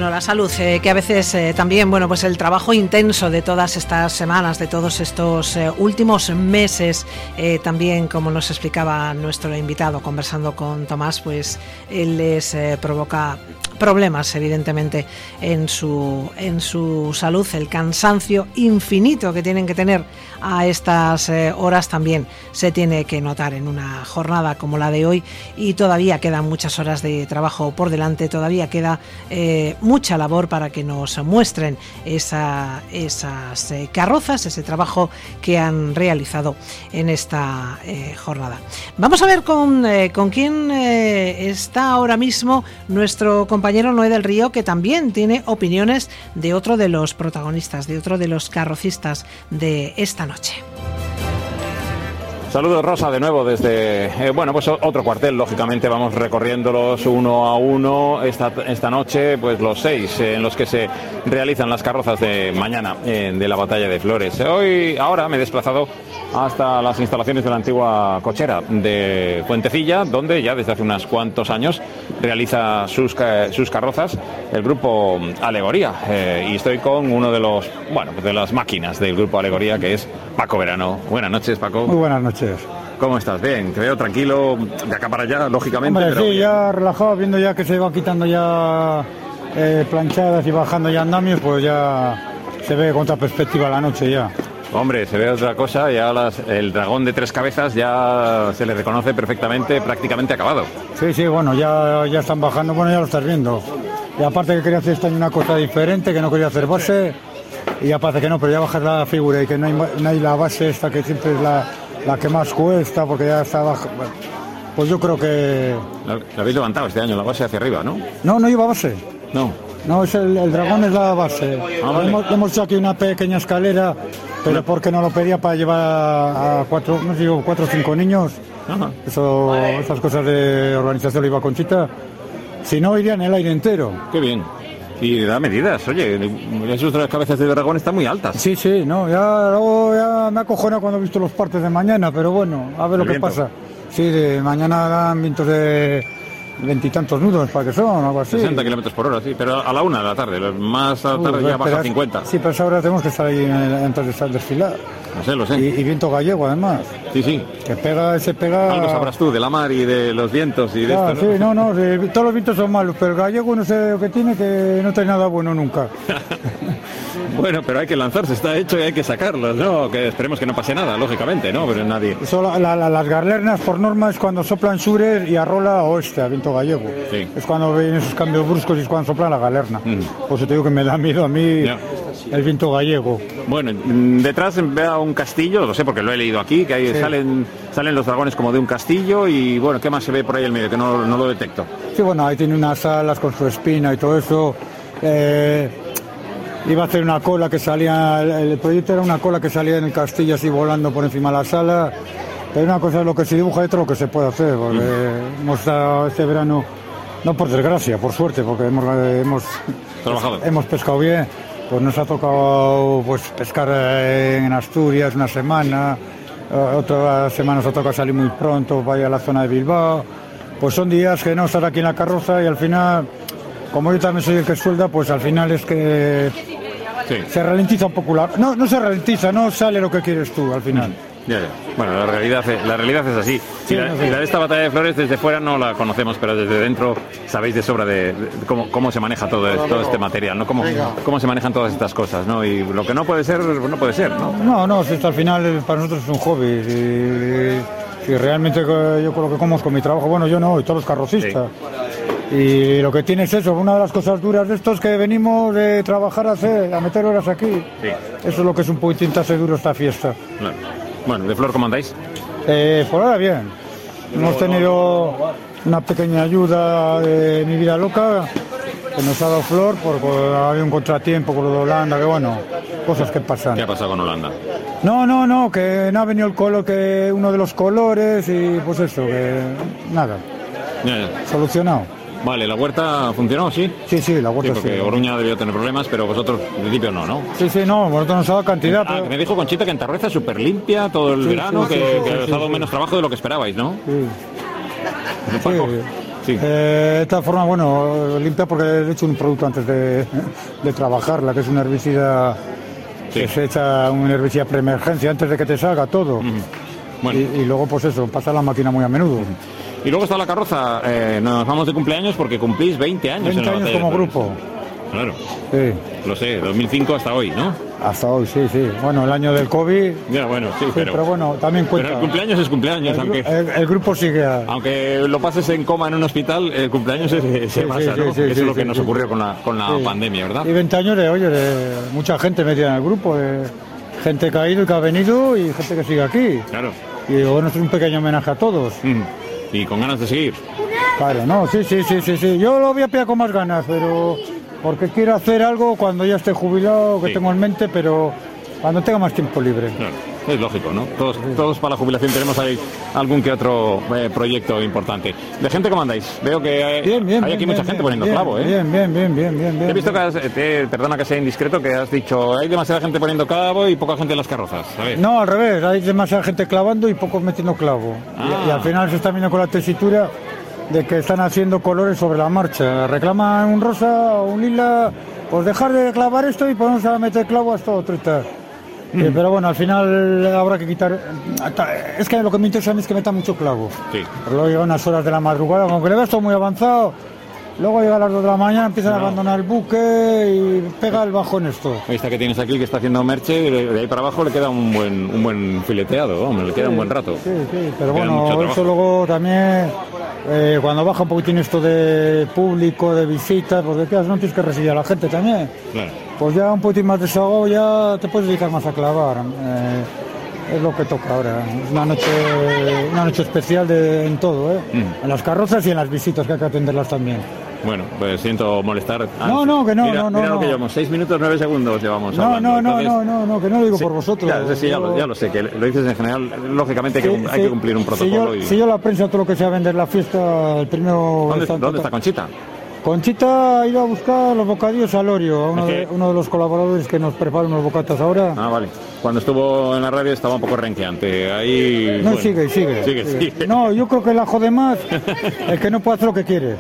Bueno, la salud, que a veces también, bueno, pues el trabajo intenso de todas estas semanas, de todos estos últimos meses, también, como nos explicaba nuestro invitado conversando con Tomás, pues él les provoca problemas, evidentemente, en su salud. El cansancio infinito que tienen que tener a estas horas también se tiene que notar en una jornada como la de hoy, y todavía quedan muchas horas de trabajo por delante, todavía queda mucha labor para que nos muestren esas carrozas, ese trabajo que han realizado en esta jornada. Vamos a ver con quién está ahora mismo nuestro compañero Noé del Río, que también tiene opiniones de otro de los protagonistas, de otro de los carrocistas de esta noche. Saludos, Rosa, de nuevo desde, pues otro cuartel. Lógicamente vamos recorriéndolos uno a uno esta noche, pues los 6 en los que se realizan las carrozas de mañana de la Batalla de Flores. Ahora me he desplazado hasta las instalaciones de la antigua cochera de Fuentecilla, donde ya desde hace unos cuantos años realiza sus carrozas el grupo Alegoría, y estoy con uno de de las máquinas del grupo Alegoría, que es Paco Verano. Buenas noches, Paco. Muy buenas noches. ¿Cómo estás? Bien, te veo tranquilo de acá para allá, lógicamente. Hombre, pero sí, bien. ya relajado, viendo ya que se van quitando ya planchadas y bajando ya andamios, pues ya se ve con otra perspectiva la noche ya. Hombre, se ve otra cosa, ya el dragón de 3 cabezas ya se le reconoce perfectamente, prácticamente acabado. Sí, bueno, ya están bajando, bueno, ya lo estás viendo. Y aparte que quería hacer este año una cosa diferente, que no quería hacer base, y aparte que no, pero ya bajas la figura y que no hay la base esta que siempre es la que más cuesta, porque ya está baja. Bueno, pues yo creo que... La habéis levantado este año, la base hacia arriba, ¿no? No lleva base. No, es el dragón es la base. Vale. Hemos hecho aquí una pequeña escalera, pero porque no lo pedía para llevar a 4 o 5 niños. Ajá. Esas cosas de organización lo iba Conchita. Si no, iría en el aire entero. Qué bien. Y da medidas, oye, esas 3 cabezas de dragón están muy altas. Sí, no, ya me acojona cuando he visto los partes de mañana, pero bueno, a ver lo que pasa. Sí, de mañana dan vientos de 20 y tantos nudos, para que son, algo así. 60 kilómetros por hora, sí, pero a la 1 de la tarde, más a la tarde ya baja 50. Sí, pero ahora tenemos que estar ahí antes de desfilar. Lo sé. Y viento gallego, además. Sí. Que pega. Algo sabrás tú de la mar y de los vientos y de esto, ¿no? Sí, todos los vientos son malos, pero el gallego no sé lo que tiene, que no trae nada bueno nunca. Bueno, pero hay que lanzarse, está hecho y hay que sacarlos, ¿no? Que esperemos que no pase nada, lógicamente, ¿no? Pero nadie... Las galernas, por norma, es cuando soplan sur y arrola oeste, a viento gallego. Sí. Es cuando ven esos cambios bruscos y es cuando sopla la galerna. Por eso te digo que me da miedo a mí el viento gallego. Bueno, detrás veo un castillo, lo sé porque lo he leído aquí, que ahí salen los dragones como de un castillo y, bueno, ¿qué más se ve por ahí en medio? Que no lo detecto. Sí, bueno, ahí tiene unas alas con su espina y todo eso. Iba a hacer una cola que salía, el proyecto era una cola que salía en el castillo así volando por encima de la sala, pero una cosa es lo que se dibuja y otra lo que se puede hacer, porque hemos estado este verano, no por desgracia, por suerte, porque hemos pescado bien, pues nos ha tocado pescar en Asturias una semana, otra semana nos ha tocado salir muy pronto para ir a la zona de Bilbao, pues son días que no estar aquí en la carroza y al final... Como yo también soy el que suelda, pues al final es que se ralentiza un poco no se ralentiza, no sale lo que quieres tú al final. Ya. Bueno, la realidad es así. Sí, la de esta Batalla de Flores desde fuera no la conocemos, pero desde dentro sabéis de sobra de cómo se maneja todo este material, ¿no? Cómo se manejan todas estas cosas, ¿no? Y lo que no puede ser, no puede ser, ¿no? No, esto al final para nosotros es un hobby. Y realmente yo creo que como con mi trabajo, bueno, yo no, y todos los carrocistas. Y lo que tiene es eso, una de las cosas duras de esto es que venimos de trabajar a meter horas aquí. Sí. Eso es lo que es un poquitín hace duro esta fiesta. Claro. Bueno, ¿de Flor cómo andáis? Por ahora bien. Hemos tenido una pequeña ayuda de Mi Vida Loca que nos ha dado Flor porque había un contratiempo con lo de Holanda, que bueno, cosas que pasan. ¿Qué ha pasado con Holanda? No, que no ha venido el color, que uno de los colores y pues eso, que nada. Ya. Solucionado. Vale, ¿la huerta funcionó, sí? Sí, la huerta sí. Porque Oruña debió tener problemas, pero vosotros en principio no. Sí, no, vosotros nos ha dado cantidad. Pero... Me dijo Conchita que en Tarreza es súper limpia todo el verano, que os ha dado menos trabajo de lo que esperabais, ¿no? Sí. Sí. De esta forma, bueno, limpia porque he hecho un producto antes de trabajarla, que es un herbicida que se echa un herbicida preemergencia antes de que te salga todo. Bueno. Y luego, pues eso, pasa la máquina muy a menudo. Y luego está la carroza. Nos vamos de cumpleaños porque cumplís 20 años. 20 años como grupo. Claro. Sí. Lo sé, 2005 hasta hoy, ¿no? Hasta hoy, sí. Bueno, el año del COVID. Ya, bueno, sí, pero bueno, también cuenta. Pero el cumpleaños es cumpleaños, el grupo sigue. Aunque lo pases en coma en un hospital, el cumpleaños se pasa, ¿no? Eso es lo que nos ocurrió con la pandemia, ¿verdad? Y 20 años de mucha gente metida en el grupo, gente que ha ido y que ha venido y gente que sigue aquí. Claro. Y bueno, es un pequeño homenaje a todos. Y con ganas de seguir. Claro, no, sí. Yo lo voy a pillar con más ganas, pero porque quiero hacer algo cuando ya esté jubilado, que tengo en mente, pero cuando tenga más tiempo libre. Claro, es lógico, ¿no? Todos para la jubilación tenemos ahí algún que otro proyecto importante. ¿De gente cómo andáis? Veo que hay aquí mucha gente poniendo clavo, ¿eh? Bien. He visto que perdona que sea indiscreto, que has dicho hay demasiada gente poniendo clavo y poca gente en las carrozas, ¿sabes? No, al revés, hay demasiada gente clavando y pocos metiendo clavo. Y al final se está viendo con la tesitura de que están haciendo colores sobre la marcha. Reclaman un rosa o un lila, pues dejar de clavar esto y ponemos a meter clavo hasta otro y tal. Pero bueno, al final habrá que quitar. Es que lo que me interesa a mí es que meta mucho clavo. Sí. Pero luego llega unas horas de la madrugada, aunque le veas todo muy avanzado. Luego llega a las 2 de la mañana, empiezan a abandonar el buque y pega el bajón esto. Esta que tienes aquí que está haciendo merche, de ahí para abajo le queda un buen fileteado, hombre, le queda un buen rato. Sí, pero bueno, eso luego también, cuando baja un poquitín esto de público, de visitas, pues de qué no tienes que recibir a la gente también. Claro. Pues ya un poquitín más desahogado, ya te puedes dedicar más a clavar. Es lo que toca ahora. Es una noche especial en todo, en las carrozas y en las visitas, que hay que atenderlas también. Bueno, pues siento molestar. No, que no. Mira lo que llevamos, 6 minutos 9 segundos llevamos. No, que no lo digo por vosotros. Ya lo sé, que lo dices en general. Lógicamente hay que cumplir un protocolo. Si yo la prensa, todo lo que sea vender la fiesta, el primero... ¿Dónde está Conchita? Conchita ha ido a buscar los bocadillos a Lorio, a uno de los colaboradores que nos prepara unos bocatas ahora. Ah, vale. Cuando estuvo en la radio estaba un poco renqueante. Ahí... No, bueno, sigue. No, yo creo que la jode más el que no puede hacer lo que quiere.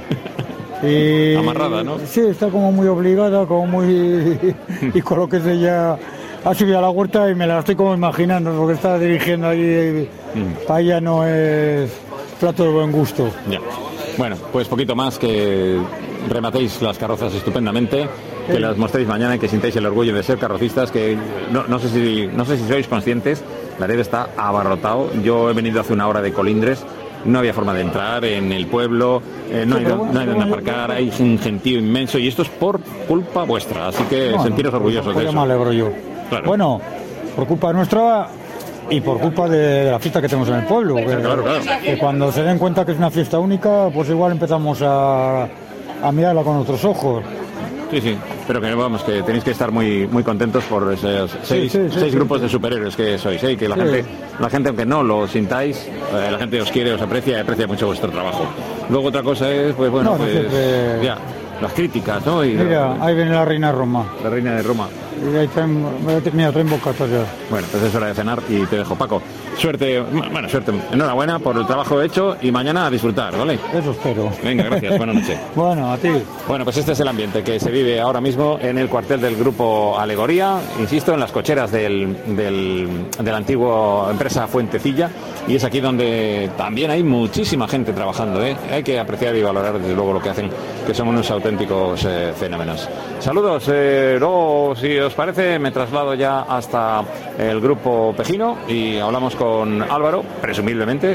Y, amarrada, ¿no? Sí, está como muy obligada, como muy... y con lo que es ella... Ha subido a la huerta y me la estoy como imaginando, porque está dirigiendo ahí. Para ella no es plato de buen gusto. Ya. Bueno, pues poquito más, que rematéis las carrozas estupendamente, que las mostréis mañana y que sintáis el orgullo de ser carrocistas, que no sé si sois conscientes, Laredo está abarrotado. Yo he venido hace una hora de Colindres, no había forma de entrar en el pueblo, no hay donde aparcar, hay un gentío inmenso y esto es por culpa vuestra, así que sentiros orgullosos de eso. Me alegro yo. Claro. Bueno, por culpa nuestra... Y por culpa de la fiesta que tenemos en el pueblo, claro. Que cuando se den cuenta que es una fiesta única, pues igual empezamos a mirarla con otros ojos. Sí, pero que vamos, que tenéis que estar muy contentos por esos seis grupos de superhéroes que sois, que la gente, aunque no lo sintáis, la gente os quiere, os aprecia mucho vuestro trabajo. Luego otra cosa es, pues bueno, ya, las críticas, ¿no? Y mira, ahí viene la reina de Roma. La reina de Roma. Y ahí traen bocatas ya. Bueno, pues es hora de cenar y te dejo, Paco. Suerte, enhorabuena por el trabajo hecho y mañana a disfrutar, ¿vale? Eso espero. Venga, gracias, buenas noches. Bueno, a ti. Bueno, pues este es el ambiente que se vive ahora mismo en el cuartel del Grupo Alegoría, insisto, en las cocheras de la antigua empresa Fuentecilla, y es aquí donde también hay muchísima gente trabajando, Hay que apreciar y valorar desde luego lo que hacen, que son unos auténticos fenómenos. Saludos, luego, si os parece, me traslado ya hasta el Grupo Pejino y hablamos con Álvaro, presumiblemente,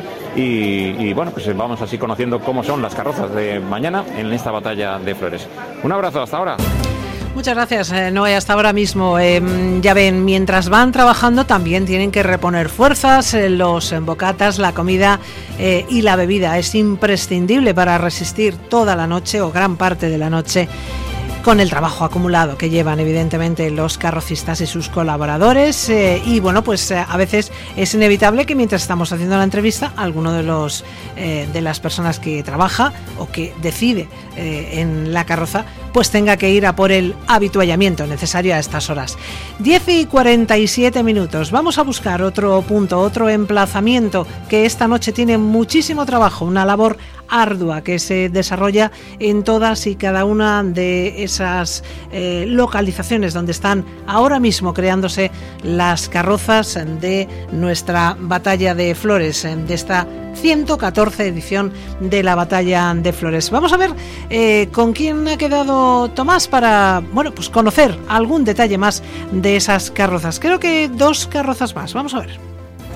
y bueno, pues vamos así conociendo cómo son las carrozas de mañana en esta batalla de Flores. Un abrazo, hasta ahora. Muchas gracias, Noé. Hasta ahora mismo, ya ven, mientras van trabajando también tienen que reponer fuerzas, los bocatas, la comida y la bebida. Es imprescindible para resistir toda la noche o gran parte de la noche con el trabajo acumulado que llevan evidentemente los carrocistas y sus colaboradores, y bueno, pues a veces es inevitable que mientras estamos haciendo la entrevista alguno de las personas que trabaja o que decide en la carroza pues tenga que ir a por el habituallamiento necesario a estas horas. 10:47. Vamos a buscar otro punto, otro emplazamiento que esta noche tiene muchísimo trabajo, una labor ardua que se desarrolla en todas y cada una de esas localizaciones donde están ahora mismo creándose las carrozas de nuestra Batalla de Flores, de esta 114 edición de la Batalla de Flores. Vamos a ver con quién ha quedado Tomás para, bueno, pues conocer algún detalle más de esas carrozas. Creo que 2 carrozas más. Vamos a ver.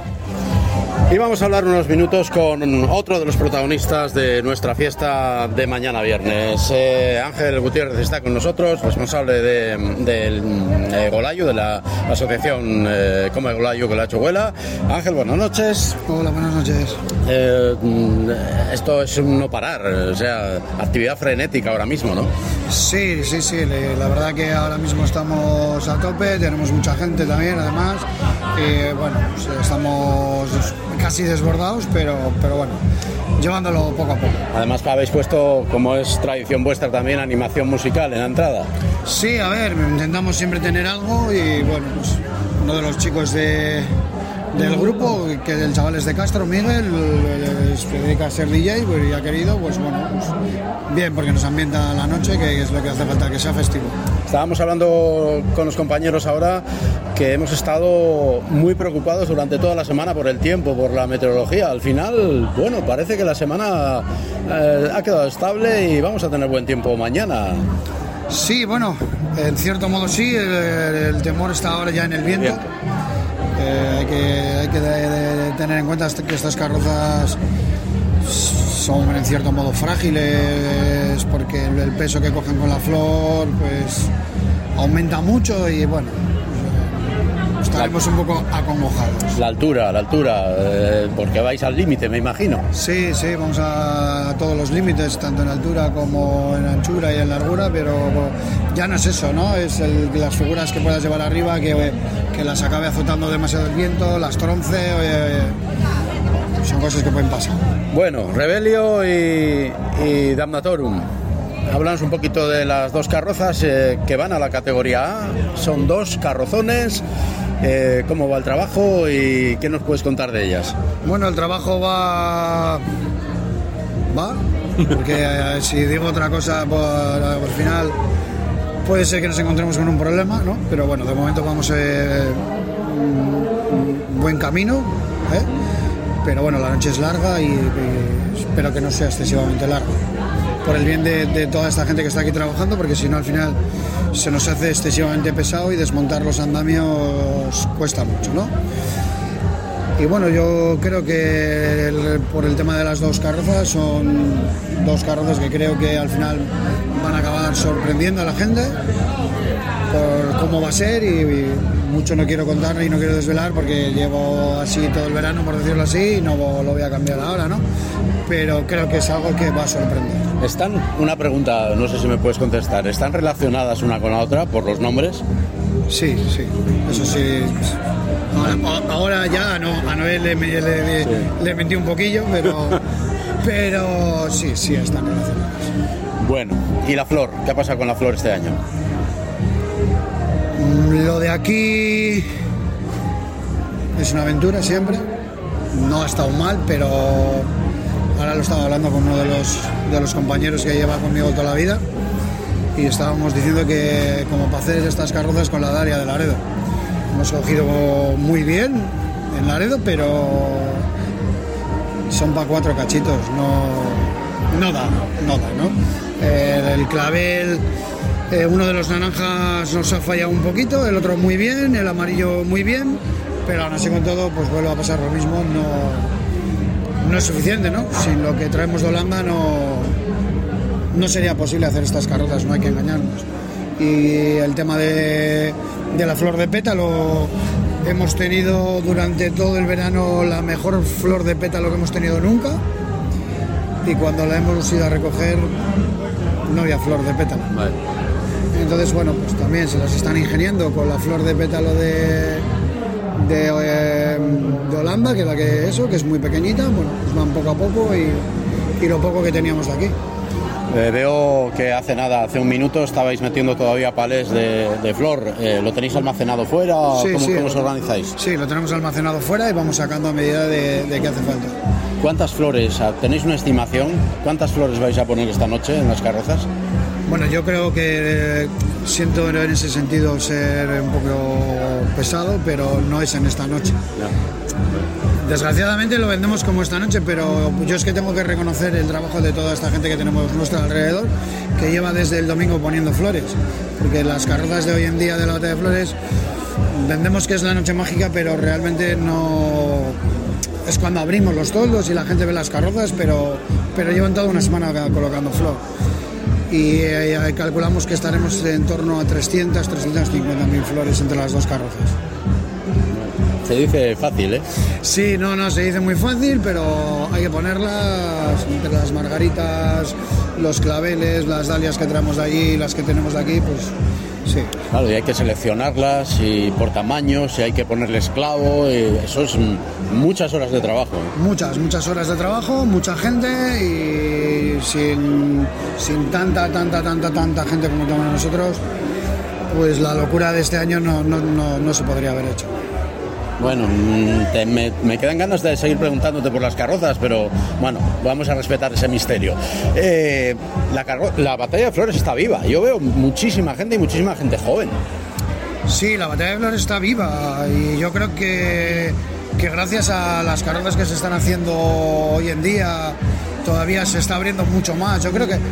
Y vamos a hablar unos minutos con otro de los protagonistas de nuestra fiesta de mañana viernes. Ángel Gutiérrez está con nosotros, responsable del Golayo, de la asociación Come Golayo que la ha hecho Huela. Ángel, buenas noches. Hola, buenas noches. Esto es un no parar, o sea, actividad frenética ahora mismo, ¿no? Sí, la verdad que ahora mismo estamos a tope, tenemos mucha gente también, además, y bueno, pues estamos casi desbordados, pero bueno, llevándolo poco a poco. Además habéis puesto, como es tradición vuestra también, animación musical en la entrada. Sí, a ver, intentamos siempre tener algo y bueno, pues uno de los chicos del grupo, que el chaval es de Castro, Miguel, se dedica a ser DJ, pues, y ha querido, pues bueno, pues, bien, porque nos ambienta la noche, que es lo que hace falta, que sea festivo. Estábamos hablando con los compañeros ahora que hemos estado muy preocupados durante toda la semana por el tiempo, por la meteorología. Al final, bueno, parece que la semana ha quedado estable y vamos a tener buen tiempo mañana. Sí, bueno, en cierto modo sí, el temor está ahora ya en el viento. Hay que tener en cuenta que estas carrozas son en cierto modo frágiles porque el peso que cogen con la flor pues aumenta mucho y bueno, estaremos un poco acongojados. La altura, porque vais al límite, me imagino. Sí, vamos a todos los límites, tanto en altura como en anchura y en largura, pero ya no es eso, ¿no? Es las figuras que puedas llevar arriba, que las acabe azotando demasiado el viento, las tronce, son cosas que pueden pasar. Bueno, Rebelio y Damnatorum. Háblanos un poquito de las 2 carrozas que van a la categoría A. Son 2 carrozones. ¿Cómo va el trabajo y qué nos puedes contar de ellas? Bueno, el trabajo va, porque si digo otra cosa, al final puede ser que nos encontremos con un problema, ¿no? Pero bueno, de momento vamos buen camino, pero bueno, la noche es larga y espero que no sea excesivamente larga, por el bien de toda esta gente que está aquí trabajando, porque si no al final se nos hace excesivamente pesado y desmontar los andamios cuesta mucho, ¿no? Y bueno, yo creo que por el tema de las 2 carrozas, son 2 carrozas que creo que al final van a acabar sorprendiendo a la gente por cómo va a ser, y mucho no quiero contar y no quiero desvelar porque llevo así todo el verano, por decirlo así, y no lo voy a cambiar ahora, ¿no? Pero creo que es algo que va a sorprender. Una pregunta, no sé si me puedes contestar, ¿están relacionadas una con la otra por los nombres? Sí, eso sí. Ahora ya a Noel le mentí un poquillo, pero sí, están relacionadas. Bueno, ¿y la flor? ¿Qué ha pasado con la flor este año? Lo de aquí es una aventura siempre, no ha estado mal, pero ahora lo estaba hablando con uno de los compañeros que lleva conmigo toda la vida y estábamos diciendo que como para hacer estas carrozas con la Daria de Laredo, hemos cogido muy bien en Laredo, pero son para 4 cachitos, no da, ¿no? El clavel, uno de los naranjas nos ha fallado un poquito, el otro muy bien, el amarillo muy bien, pero aún así con todo pues vuelve a pasar lo mismo, no es suficiente, ¿no? Sin lo que traemos de Holanda no sería posible hacer estas carrozas, no hay que engañarnos. Y el tema de la flor de pétalo, hemos tenido durante todo el verano la mejor flor de pétalo que hemos tenido nunca, y cuando la hemos ido a recoger no había flor de pétalo. Vale. Entonces, bueno, pues también se las están ingeniando con la flor de pétalo de Holanda, que es la que es muy pequeñita, bueno, pues van poco a poco y lo poco que teníamos de aquí. Veo que hace un minuto estabais metiendo todavía palés de flor. ¿Lo tenéis almacenado fuera? Sí, ¿Cómo os organizáis? Sí, lo tenemos almacenado fuera y vamos sacando a medida de que hace falta. ¿Cuántas flores? ¿Tenéis una estimación? ¿Cuántas flores vais a poner esta noche en las carrozas? Bueno, yo creo que siento en ese sentido ser un poco pesado, pero no es en esta noche. Desgraciadamente lo vendemos como esta noche, pero yo es que tengo que reconocer el trabajo de toda esta gente que tenemos nuestro alrededor, que lleva desde el domingo poniendo flores, porque las carrozas de hoy en día de la Batalla de Flores vendemos que es la noche mágica, pero realmente no es cuando abrimos los toldos y la gente ve las carrozas, pero llevan toda una semana colocando flor. Y calculamos que estaremos en torno a 300-350.000 flores entre las dos carrozas. Se dice fácil, ¿eh? Sí, no, se dice muy fácil, pero hay que ponerlas entre las margaritas, los claveles, las dalias que traemos de allí, las que tenemos de aquí, pues sí. Claro, y hay que seleccionarlas y por tamaños, y hay que ponerles clavo, y eso es muchas horas de trabajo. Muchas horas de trabajo, mucha gente y sin tanta gente como tenemos nosotros, pues la locura de este año no se podría haber hecho. Bueno, me quedan ganas de seguir preguntándote por las carrozas, pero bueno, vamos a respetar ese misterio. La Batalla de Flores está viva. Yo veo muchísima gente y muchísima gente joven. Sí, la Batalla de Flores está viva y yo creo que gracias a las carrozas que se están haciendo hoy en día todavía se está abriendo mucho más. Yo creo que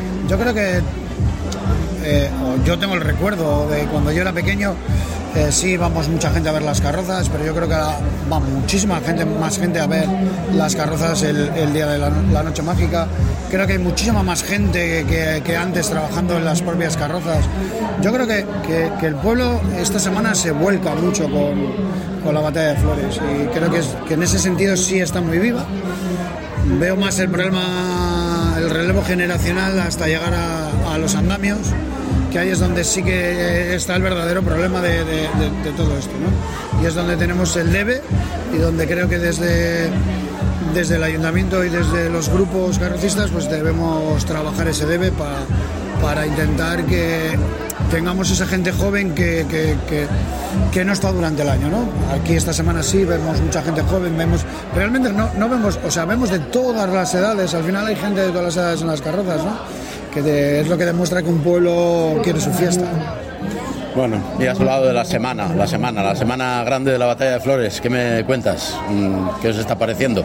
yo tengo el recuerdo de cuando yo era pequeño. Sí, vamos mucha gente a ver las carrozas, pero yo creo que va muchísima gente, más gente a ver las carrozas el día de la noche mágica. Creo que hay muchísima más gente que antes trabajando en las propias carrozas. Yo creo que el pueblo esta semana se vuelca mucho con la Batalla de Flores y creo que en ese sentido sí está muy viva. Veo más el problema, el relevo generacional hasta llegar a los andamios, que ahí es donde sí que está el verdadero problema de todo esto, ¿no? Y es donde tenemos el debe y donde creo que desde el ayuntamiento y desde los grupos carrocistas pues debemos trabajar ese debe para intentar que tengamos esa gente joven que no está durante el año, ¿no? Aquí esta semana sí vemos mucha gente joven, realmente no vemos, o sea, vemos de todas las edades, al final hay gente de todas las edades en las carrozas, ¿no? Que es lo que demuestra que un pueblo quiere su fiesta. Bueno, y has hablado de la semana grande de la Batalla de Flores. ¿Qué me cuentas? ¿Qué os está pareciendo?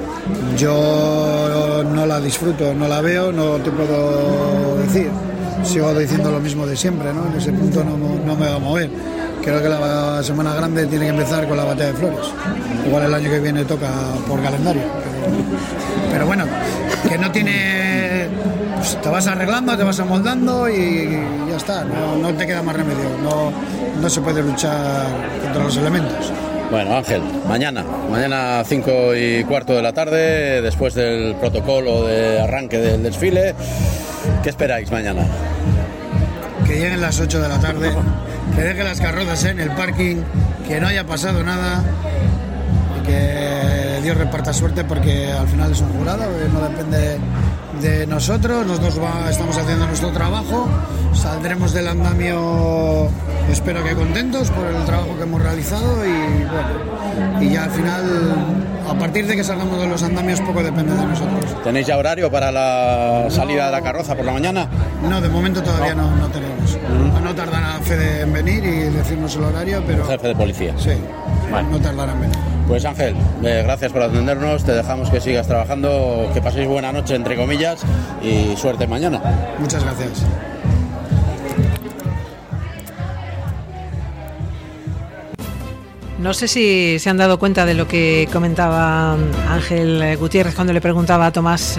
Yo no la disfruto, no la veo, no te puedo decir. Sigo diciendo lo mismo de siempre, ¿no? En ese punto no me va a mover. Creo que la semana grande tiene que empezar con la Batalla de Flores. Igual el año que viene toca por calendario. Pero bueno, que no tiene... Pues te vas arreglando, te vas amoldando y ya está. No te queda más remedio. No se puede luchar contra los elementos. Bueno, Ángel, mañana 5:15 de la tarde, después del protocolo de arranque del desfile, ¿qué esperáis mañana? Que lleguen las 8 de la tarde, que dejen las carrozas en el parking, que no haya pasado nada, y que Dios reparta suerte, porque al final es un jurado, no depende de nosotros estamos haciendo nuestro trabajo, saldremos del andamio, espero que contentos por el trabajo que hemos realizado y bueno, y ya al final, a partir de que salgamos de los andamios, poco depende de nosotros. ¿Tenéis ya horario para la salida de la carroza por la mañana? No, de momento todavía no tenemos. No tardará Fede en venir y decirnos el horario, pero... El jefe de policía. Sí, bueno. No tardará en venir. Pues Ángel, gracias por atendernos, te dejamos que sigas trabajando, que paséis buena noche, entre comillas, y suerte mañana. Muchas gracias. No sé si se han dado cuenta de lo que comentaba Ángel Gutiérrez cuando le preguntaba a Tomás,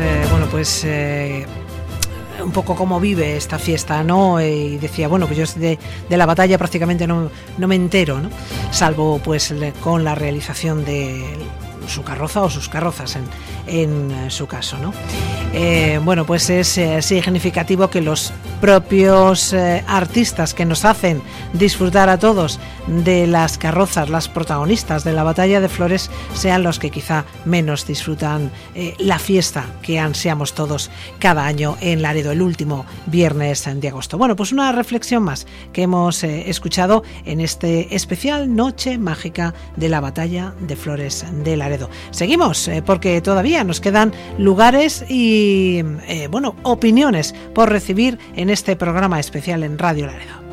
un poco cómo vive esta fiesta, ¿no? Y decía, bueno, pues yo de la batalla prácticamente no me entero, ¿no? Salvo pues con la realización de su carroza o sus carrozas en su caso, ¿no? bueno, pues es significativo que los propios artistas que nos hacen disfrutar a todos de las carrozas, las protagonistas de la Batalla de Flores, sean los que quizá menos disfrutan la fiesta que ansiamos todos cada año en Laredo, el último viernes de agosto. Bueno, pues una reflexión más que hemos escuchado en este especial Noche Mágica de la Batalla de Flores de Laredo. Seguimos porque todavía nos quedan lugares y bueno, opiniones por recibir en este programa especial en Radio Laredo.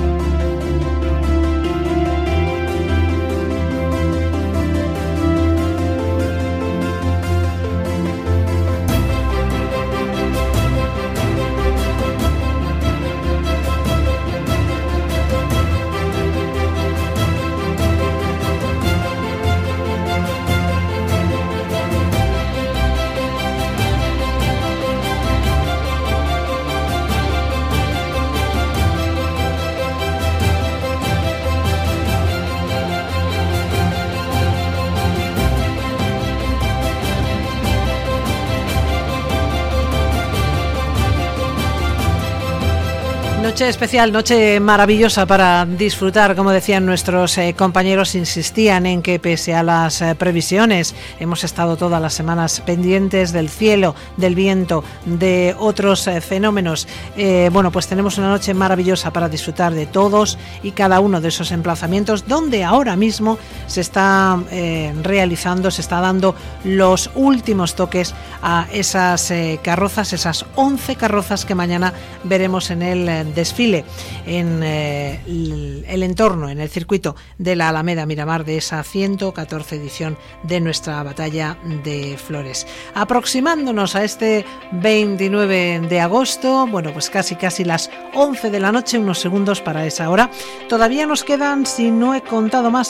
Noche especial, noche maravillosa para disfrutar, como decían nuestros compañeros, insistían en que pese a las previsiones, hemos estado todas las semanas pendientes del cielo, del viento, de otros fenómenos. Bueno, pues tenemos una noche maravillosa para disfrutar de todos y cada uno de esos emplazamientos donde ahora mismo se está realizando, se está dando los últimos toques a esas carrozas, esas 11 carrozas que mañana veremos en el desfile en el entorno, en el circuito de la Alameda Miramar de esa 114 edición de nuestra Batalla de Flores. Aproximándonos a este 29 de agosto, bueno, pues casi las 11 de la noche, unos segundos para esa hora. Todavía nos quedan, si no he contado mal,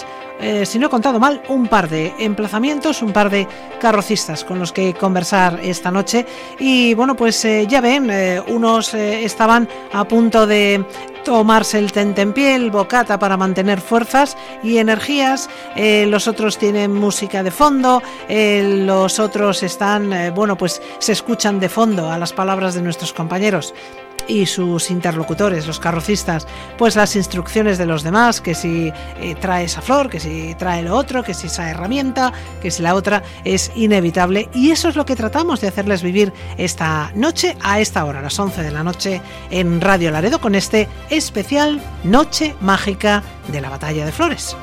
un par de emplazamientos, un par de carrocistas con los que conversar esta noche. Y bueno, pues ya ven, unos estaban a punto de tomarse el tentempié, el bocata para mantener fuerzas y energías, los otros tienen música de fondo, los otros están, bueno, pues se escuchan de fondo a las palabras de nuestros compañeros y sus interlocutores, los carrocistas, pues las instrucciones de los demás, que si trae esa flor, que si trae lo otro, que si esa herramienta, que si la otra, es inevitable, y eso es lo que tratamos de hacerles vivir esta noche a esta hora, a las 11 de la noche en Radio Laredo, con este especial Noche Mágica de la Batalla de Flores.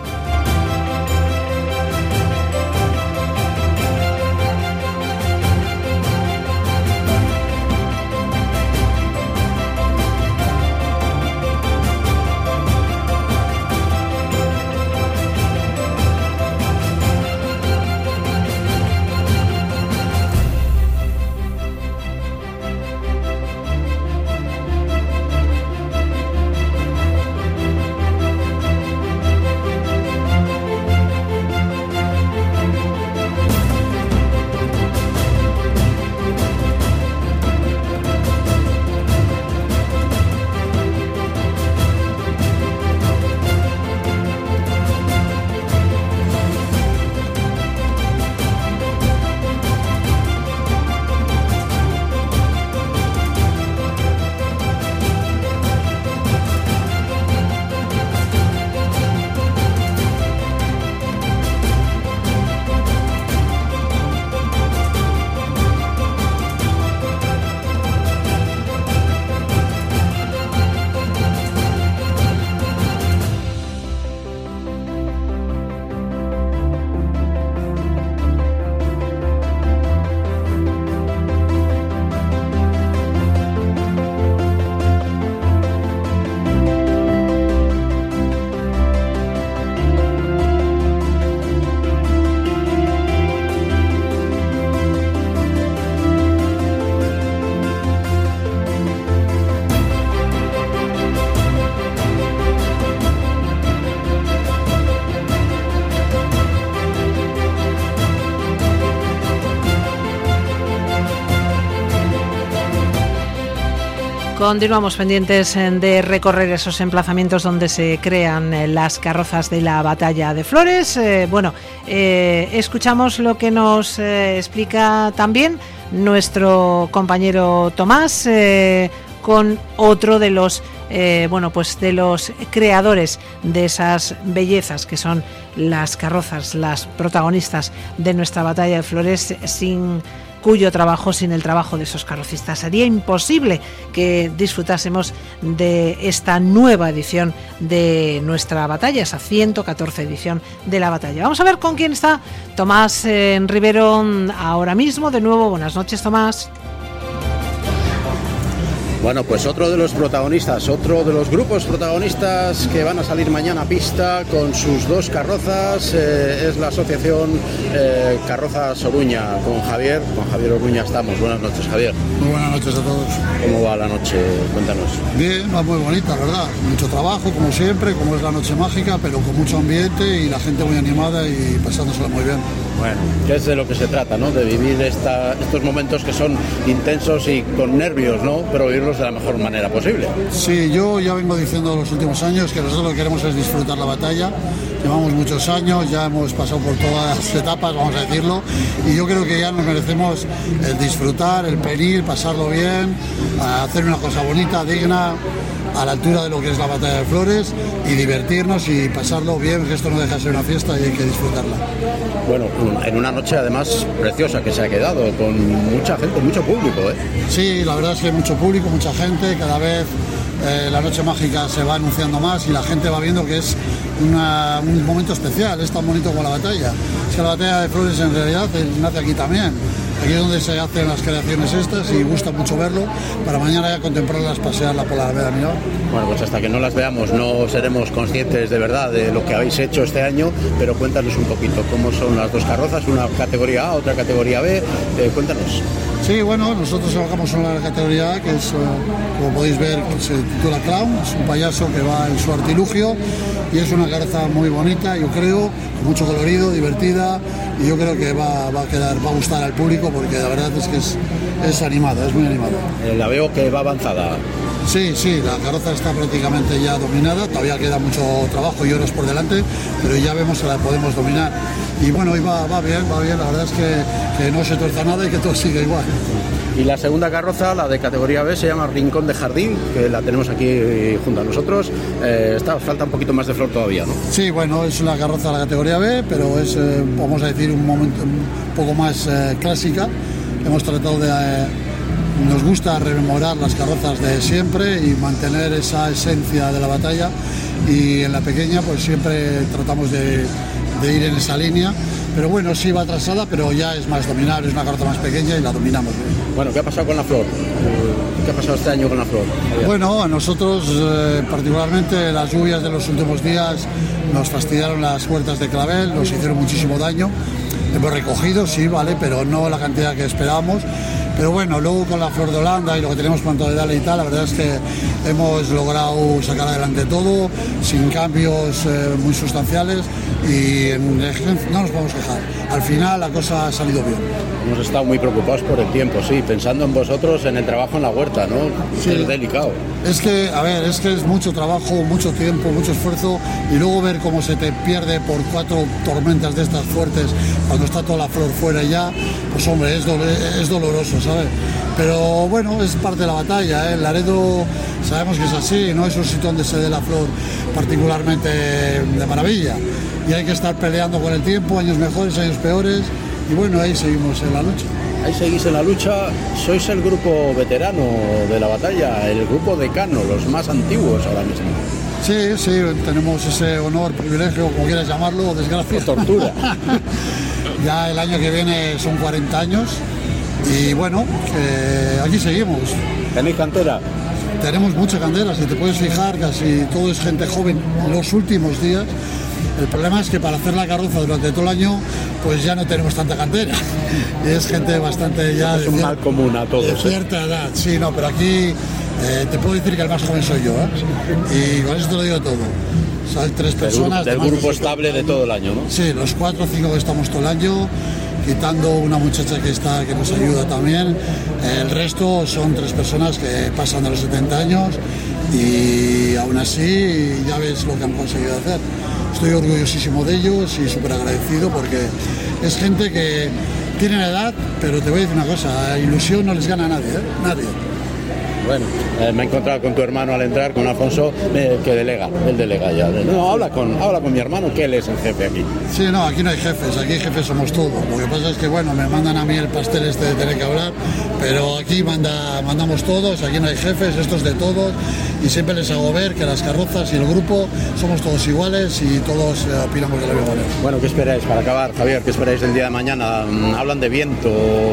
Continuamos pendientes de recorrer esos emplazamientos donde se crean las carrozas de la Batalla de Flores. Escuchamos lo que nos explica también nuestro compañero Tomás con otro de los de los creadores de esas bellezas que son las carrozas, las protagonistas de nuestra Batalla de Flores, sin cuyo trabajo, sin el trabajo de esos carrocistas, sería imposible que disfrutásemos de esta nueva edición de nuestra batalla, esa 114 edición de la batalla. Vamos a ver con quién está Tomás Rivero ahora mismo. De nuevo, buenas noches, Tomás. Bueno, pues otro de los protagonistas, otro de los grupos protagonistas que van a salir mañana a pista con sus dos carrozas es la asociación Carrozas Oruña. Con Javier Oruña estamos. Buenas noches, Javier. Muy buenas noches a todos. ¿Cómo va la noche? Cuéntanos. Bien, va muy bonita, ¿verdad? Mucho trabajo, como siempre, como es la noche mágica, pero con mucho ambiente y la gente muy animada y pasándosela muy bien. Bueno, que es de lo que se trata, ¿no? De vivir estos momentos que son intensos y con nervios, ¿no? Pero vivirlos de la mejor manera posible. Sí, yo ya vengo diciendo los últimos años que nosotros lo que queremos es disfrutar la batalla. Llevamos muchos años, ya hemos pasado por todas las etapas, vamos a decirlo, y yo creo que ya nos merecemos el disfrutar, el venir, pasarlo bien, hacer una cosa bonita, digna, a la altura de lo que es la Batalla de Flores, y divertirnos y pasarlo bien, que esto no deja de ser una fiesta y hay que disfrutarla. Bueno, en una noche además preciosa que se ha quedado, con mucha gente, mucho público, ¿eh? Sí, la verdad es que hay mucho público, mucha gente, cada vez la noche mágica se va anunciando más y la gente va viendo que es un momento especial, es tan bonito como la batalla. Es que la Batalla de Flores en realidad nace aquí también. Aquí es donde se hacen las creaciones estas y gusta mucho verlo, para mañana ya contemplarlas, pasearla por la Alameda Miró. Bueno, pues hasta que no las veamos no seremos conscientes de verdad de lo que habéis hecho este año, pero cuéntanos un poquito cómo son las dos carrozas, una categoría A, otra categoría B, cuéntanos. Sí, bueno, nosotros trabajamos en la categoría A, que es, como podéis ver, se titula Clown, es un payaso que va en su artilugio y es una carroza muy bonita, yo creo, con mucho colorido, divertida, y yo creo que va a gustar al público porque la verdad es que es animada, es muy animada. La veo que va avanzada. Sí, la carroza está prácticamente ya dominada, todavía queda mucho trabajo y horas por delante, pero ya vemos que la podemos dominar. Y bueno, y va bien, la verdad es que no se tuerza nada y que todo sigue igual. Y la segunda carroza, la de categoría B, se llama Rincón de Jardín, que la tenemos aquí junto a nosotros. Falta un poquito más de flor todavía, ¿no? Sí, bueno, es una carroza de la categoría B, pero es, vamos a decir, un poco más clásica. Hemos tratado nos gusta rememorar las carrozas de siempre y mantener esa esencia de la batalla, y en la pequeña pues siempre tratamos de ir en esa línea, pero bueno, sí va atrasada, pero ya es más dominable, es una carroza más pequeña y la dominamos bien. Bueno, ¿qué ha pasado con la flor? ¿Qué ha pasado este año con la flor? Bueno, a nosotros particularmente las lluvias de los últimos días nos fastidiaron las huertas de clavel, nos hicieron muchísimo daño. Hemos recogido, sí, vale, pero no la cantidad que esperábamos. Pero bueno, luego con la flor de Holanda y lo que tenemos plantado de Dale y tal, la verdad es que hemos logrado sacar adelante todo sin cambios muy sustanciales y no nos podemos quejar. Al final la cosa ha salido bien. Hemos estado muy preocupados por el tiempo, sí, pensando en vosotros, en el trabajo en la huerta, ¿no? Sí. Es delicado. Es que es mucho trabajo, mucho tiempo, mucho esfuerzo, y luego ver cómo se te pierde por 4 tormentas de estas fuertes cuando está toda la flor fuera ya, pues hombre, es doloroso, ¿sabes? Pero bueno, es parte de la batalla, ¿eh? En Laredo sabemos que es así, no es un sitio donde se dé la flor particularmente de maravilla, y hay que estar peleando con el tiempo, años mejores, años peores, y bueno, ahí seguimos en la lucha. Ahí seguís en la lucha, sois el grupo veterano de la batalla, el grupo decano, los más antiguos ahora mismo. Sí, tenemos ese honor, privilegio, como quieras llamarlo, o desgracia. O tortura. Ya el año que viene son 40 años y bueno, aquí seguimos. ¿Tenéis cantera? Tenemos mucha cantera, si te puedes fijar, casi todo es gente joven en los últimos días. El problema es que para hacer la carroza durante todo el año, pues ya no tenemos tanta cantera. Es gente bastante ya... Es un mal común a todos. De cierta edad, sí, no, pero aquí te puedo decir que el más joven soy yo, ¿eh? Y con eso te lo digo todo. Son 3 personas... Del grupo estable de todo el año, ¿no? Sí, los 4 o 5 que estamos todo el año, quitando una muchacha que nos ayuda también. El resto son 3 personas que pasan de los 70 años y aún así ya ves lo que han conseguido hacer. Estoy orgullosísimo de ellos y súper agradecido porque es gente que tiene edad, pero te voy a decir una cosa, a ilusión no les gana a nadie, nadie. Bueno, me he encontrado con tu hermano al entrar, con Alfonso, que delega, él delega ya. No, habla con mi hermano, que él es el jefe aquí. Sí, no, aquí no hay jefes, aquí jefes somos todos. Lo que pasa es que, bueno, me mandan a mí el pastel este de tener que hablar, pero aquí mandamos todos, aquí no hay jefes, esto es de todos, y siempre les hago ver que las carrozas y el grupo somos todos iguales y todos opinamos de la misma manera. Bueno, ¿qué esperáis para acabar, Javier? ¿Qué esperáis del día de mañana? Hablan de viento.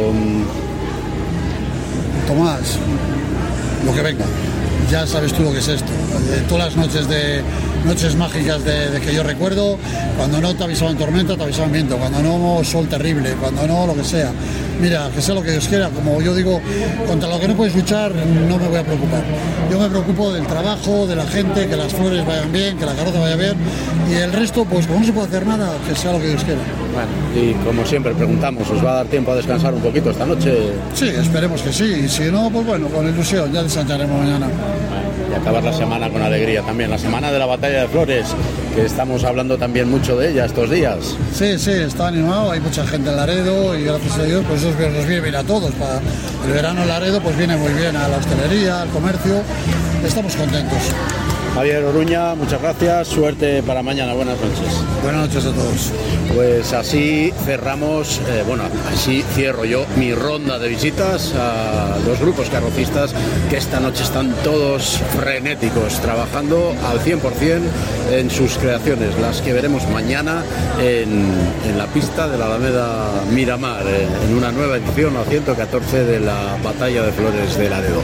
Tomás, lo que venga, ya sabes tú lo que es esto. Todas las noches mágicas de que yo recuerdo, cuando no te avisaban tormenta, te avisaban viento, cuando no sol terrible, cuando no lo que sea. Mira, que sea lo que Dios quiera, como yo digo, contra lo que no puedes luchar no me voy a preocupar. Yo me preocupo del trabajo, de la gente, que las flores vayan bien, que la carroza vaya bien, y el resto, pues como no se puede hacer nada, que sea lo que Dios quiera. Bueno, y como siempre preguntamos, ¿os va a dar tiempo a descansar un poquito esta noche? Sí, esperemos que sí, y si no, pues bueno, con ilusión, ya descansaremos mañana. Y acabar la semana con alegría también, la semana de la Batalla de Flores, que estamos hablando también mucho de ella estos días. Sí, está animado, hay mucha gente en Laredo y gracias a Dios pues eso nos viene bien a todos. Para el verano en Laredo pues viene muy bien a la hostelería, al comercio, estamos contentos. Javier Oruña, muchas gracias, suerte para mañana, buenas noches. Buenas noches a todos. Pues así cerramos, así cierro yo mi ronda de visitas a los grupos carrocistas que esta noche están todos frenéticos, trabajando al 100% en sus creaciones, las que veremos mañana en la pista de la Alameda Miramar, en una nueva edición, la 114 de la Batalla de Flores de Laredo.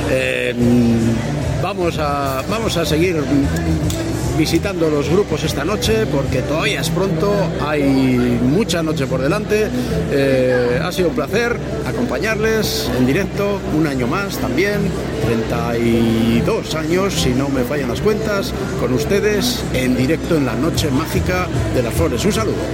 Vamos a seguir visitando los grupos esta noche porque todavía es pronto, hay mucha noche por delante. Ha sido un placer acompañarles en directo un año más también, 32 años si no me fallan las cuentas, con ustedes en directo en la noche mágica de las flores. Un saludo.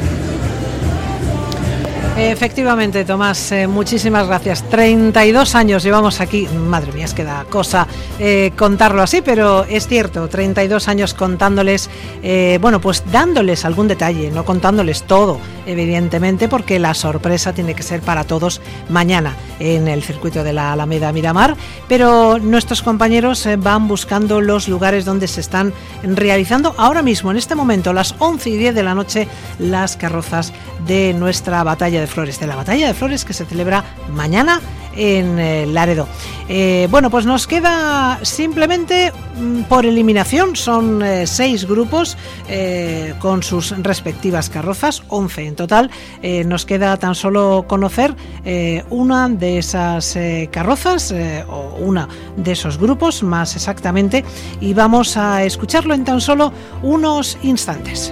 Efectivamente, Tomás, muchísimas gracias. 32 años llevamos aquí, madre mía, es que da cosa contarlo así, pero es cierto, 32 años contándoles, pues dándoles algún detalle, no contándoles todo, evidentemente, porque la sorpresa tiene que ser para todos mañana en el circuito de la Alameda Miramar, pero nuestros compañeros van buscando los lugares donde se están realizando ahora mismo, en este momento, las 11:10 de la noche, las carrozas de nuestra Batalla de Flores, de la Batalla de Flores que se celebra mañana en Laredo. Pues nos queda simplemente por eliminación, son 6 grupos con sus respectivas carrozas, 11 en total. Nos queda tan solo conocer una de esas carrozas o una de esos grupos más exactamente, y vamos a escucharlo en tan solo unos instantes.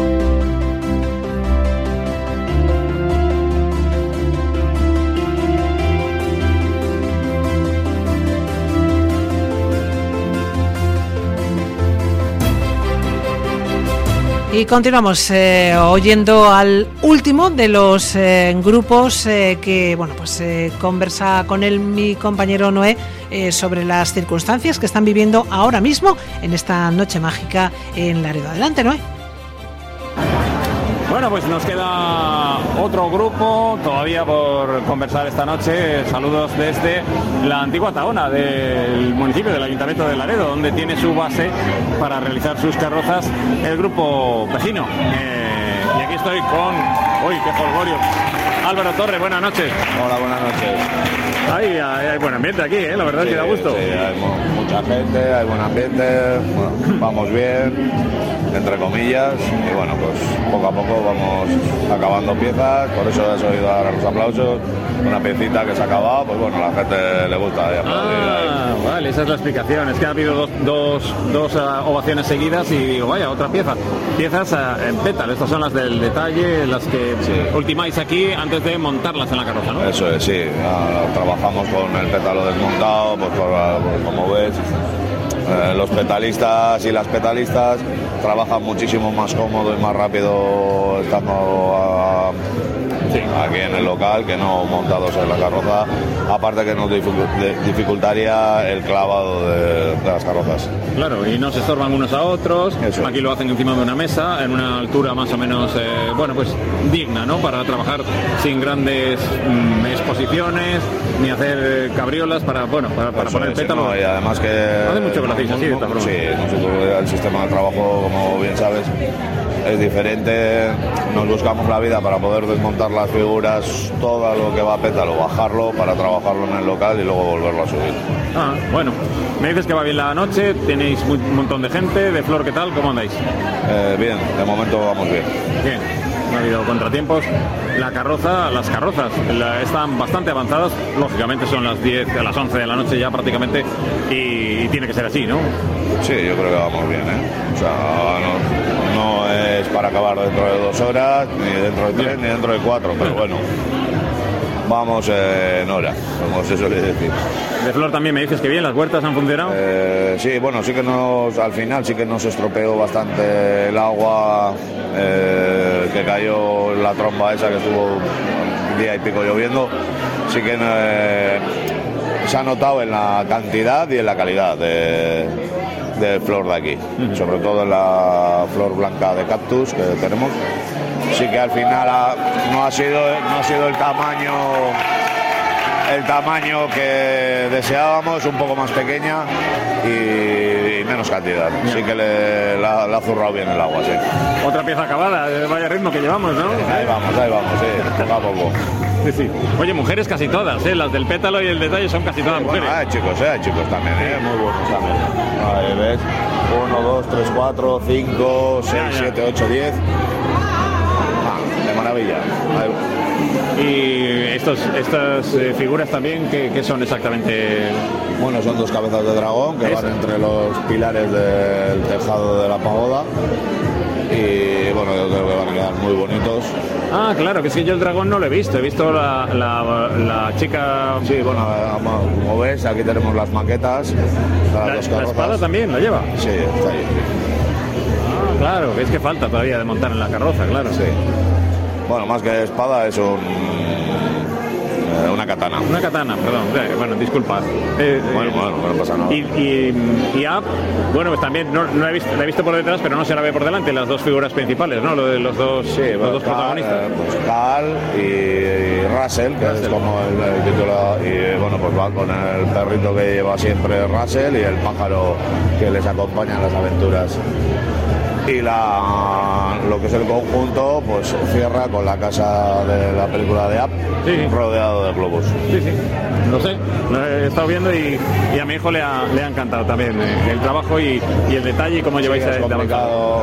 Y continuamos oyendo al último de los grupos que, conversa con él mi compañero Noé sobre las circunstancias que están viviendo ahora mismo en esta noche mágica en Laredo. Adelante, Noé. Bueno, pues nos queda otro grupo todavía por conversar esta noche. Saludos desde la antigua Tahona del municipio, del Ayuntamiento de Laredo, donde tiene su base para realizar sus carrozas el grupo vecino. Y aquí estoy con... ¡Uy, qué jolgorio! Álvaro Torre, buenas noches. Hola, buenas noches. Hay buen ambiente aquí, la verdad, sí, que da gusto. Sí, hay mucha gente, hay buen ambiente, vamos bien, entre comillas, y bueno, pues poco a poco vamos acabando piezas, por eso has oído dar los aplausos, una piecita que se ha acabado, pues bueno, a la gente le gusta aplaudir. Vale, esa es la explicación, es que ha habido dos ovaciones seguidas y digo, vaya, otra pieza. Piezas en pétalo, estas son las del detalle, las que ultimáis aquí antes de montarlas en la carroza, ¿no? Eso es, sí, trabajamos con el pétalo desmontado, pues como ves. Los petalistas y las petalistas trabajan muchísimo más cómodo y más rápido estando aquí en el local que no montados en la carroza, aparte que nos dificultaría el clavado de las carrozas. Claro, y no se estorban unos a otros. Eso. Aquí lo hacen encima de una mesa, en una altura más o menos, pues digna, ¿no? Para trabajar sin grandes exposiciones, ni hacer cabriolas para poner pétalo. No, y además que... Hace mucho que lo hacéis así, de esta forma. Sí, el sistema de trabajo, como bien sabes, es diferente. Nos buscamos la vida para poder desmontar las figuras, todo lo que va a pétalo, bajarlo para trabajarlo en el local y luego volverlo a subir. Bueno, me dices que va bien la noche, tenéis un montón de gente, de Flor, ¿qué tal? ¿Cómo andáis? Bien, de momento vamos bien. Bien, no ha habido contratiempos. Las carrozas están bastante avanzadas, lógicamente son las 10, a las 11 de la noche ya prácticamente, y tiene que ser así, ¿no? Sí, yo creo que vamos bien, O sea, no es para acabar dentro de 2 horas, ni dentro de 3, ni dentro de 4, pero bueno, vamos en hora, como se suele decir. De Flor también me dices que bien, las huertas han funcionado. Sí, bueno, sí que al final sí que nos estropeó bastante el agua que cayó en la tromba esa que estuvo un día y pico lloviendo. Sí que se ha notado en la cantidad y en la calidad de flor de aquí, sobre todo en la flor blanca de cactus que tenemos. Sí que al final no ha sido el tamaño que deseábamos, un poco más pequeña y menos cantidad. Sí que la ha zurrado bien el agua, sí. Otra pieza acabada, vaya ritmo que llevamos, ¿no? Ahí vamos, sí, poco a poco. Sí. Oye, mujeres casi todas, las del pétalo y el detalle son casi todas mujeres. Bueno, hay chicos también, muy buenos también. Ahí ves, 1, 2, 3, 4, 5, 6, 7, 8, 10. De maravilla. Y estas figuras también, ¿qué son exactamente? Bueno, son 2 cabezas de dragón que van entre los pilares del tejado de la pagoda. Y bueno, yo creo que van a quedar muy bonitos. Claro, que es que yo el dragón no lo he visto la chica... Sí, bueno, como ves, aquí tenemos las maquetas. ¿La espada también la lleva? Sí, está ahí. Claro, es que falta todavía de montar en la carroza, claro. Sí. Bueno, más que espada es una katana. Una katana, perdón. Bueno, disculpa. Bueno, no pasa nada. Y pues también la he visto por detrás, pero no se la ve por delante, las 2 figuras principales, ¿no? Los dos protagonistas. Cal y Russell, que es como el título. Y bueno, pues va con el perrito que lleva siempre Russell y el pájaro que les acompaña en las aventuras. Y lo que es el conjunto pues cierra con la casa de la película de Up, rodeado de globos. Sí, lo sé, lo he estado viendo y a mi hijo le ha encantado también el trabajo y el detalle y cómo lleváis es complicado,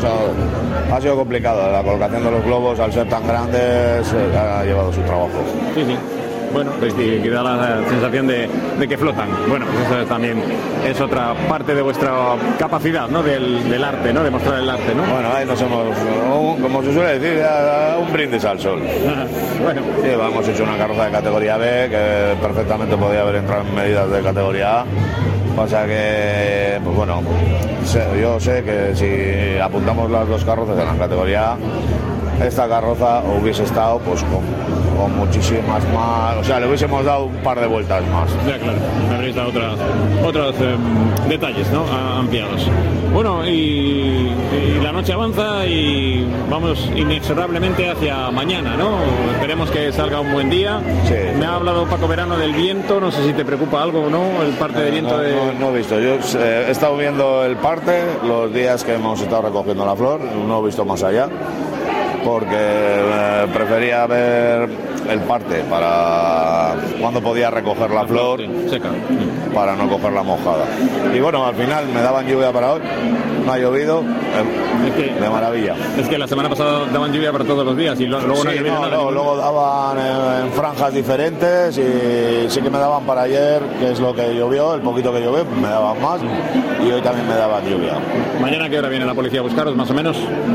ha sido complicado la colocación de los globos al ser tan grandes, ha llevado su trabajo. Sí. Bueno, pues que da la sensación de que flotan. Bueno, pues eso también es otra parte de vuestra capacidad, ¿no? Del arte, ¿no? De mostrar el arte, ¿no? Bueno, ahí nos hemos, como se suele decir, un brindis al sol. Bueno. Sí, hemos hecho una carroza de categoría B que perfectamente podía haber entrado en medidas de categoría A. Pasa que, pues bueno, yo sé que si apuntamos las 2 carrozas en la categoría A, esta carroza hubiese estado pues con muchísimas más, o sea, le hubiésemos dado un par de vueltas más. Ya, claro, me habréis dado otros detalles, ¿no? Ampliados. Bueno, y la noche avanza y vamos inexorablemente hacia mañana, ¿no? Esperemos que salga un buen día. Sí. Me ha hablado Paco Verano del viento, no sé si te preocupa algo o no, el parte de viento No he visto, yo he estado viendo el parte los días que hemos estado recogiendo la flor, no he visto más allá, porque prefería ver el parte para cuando podía recoger la flor seca, para no cogerla mojada. Y bueno, al final me daban lluvia para hoy, no ha llovido, de maravilla. Es que la semana pasada daban lluvia para todos los días y luego no ha llovido nada. Luego daban en franjas diferentes y sí que me daban para ayer, que es lo que llovió, el poquito que llovió, me daban más y hoy también me daban lluvia. ¿Mañana a qué hora viene la policía a buscaros, más o menos?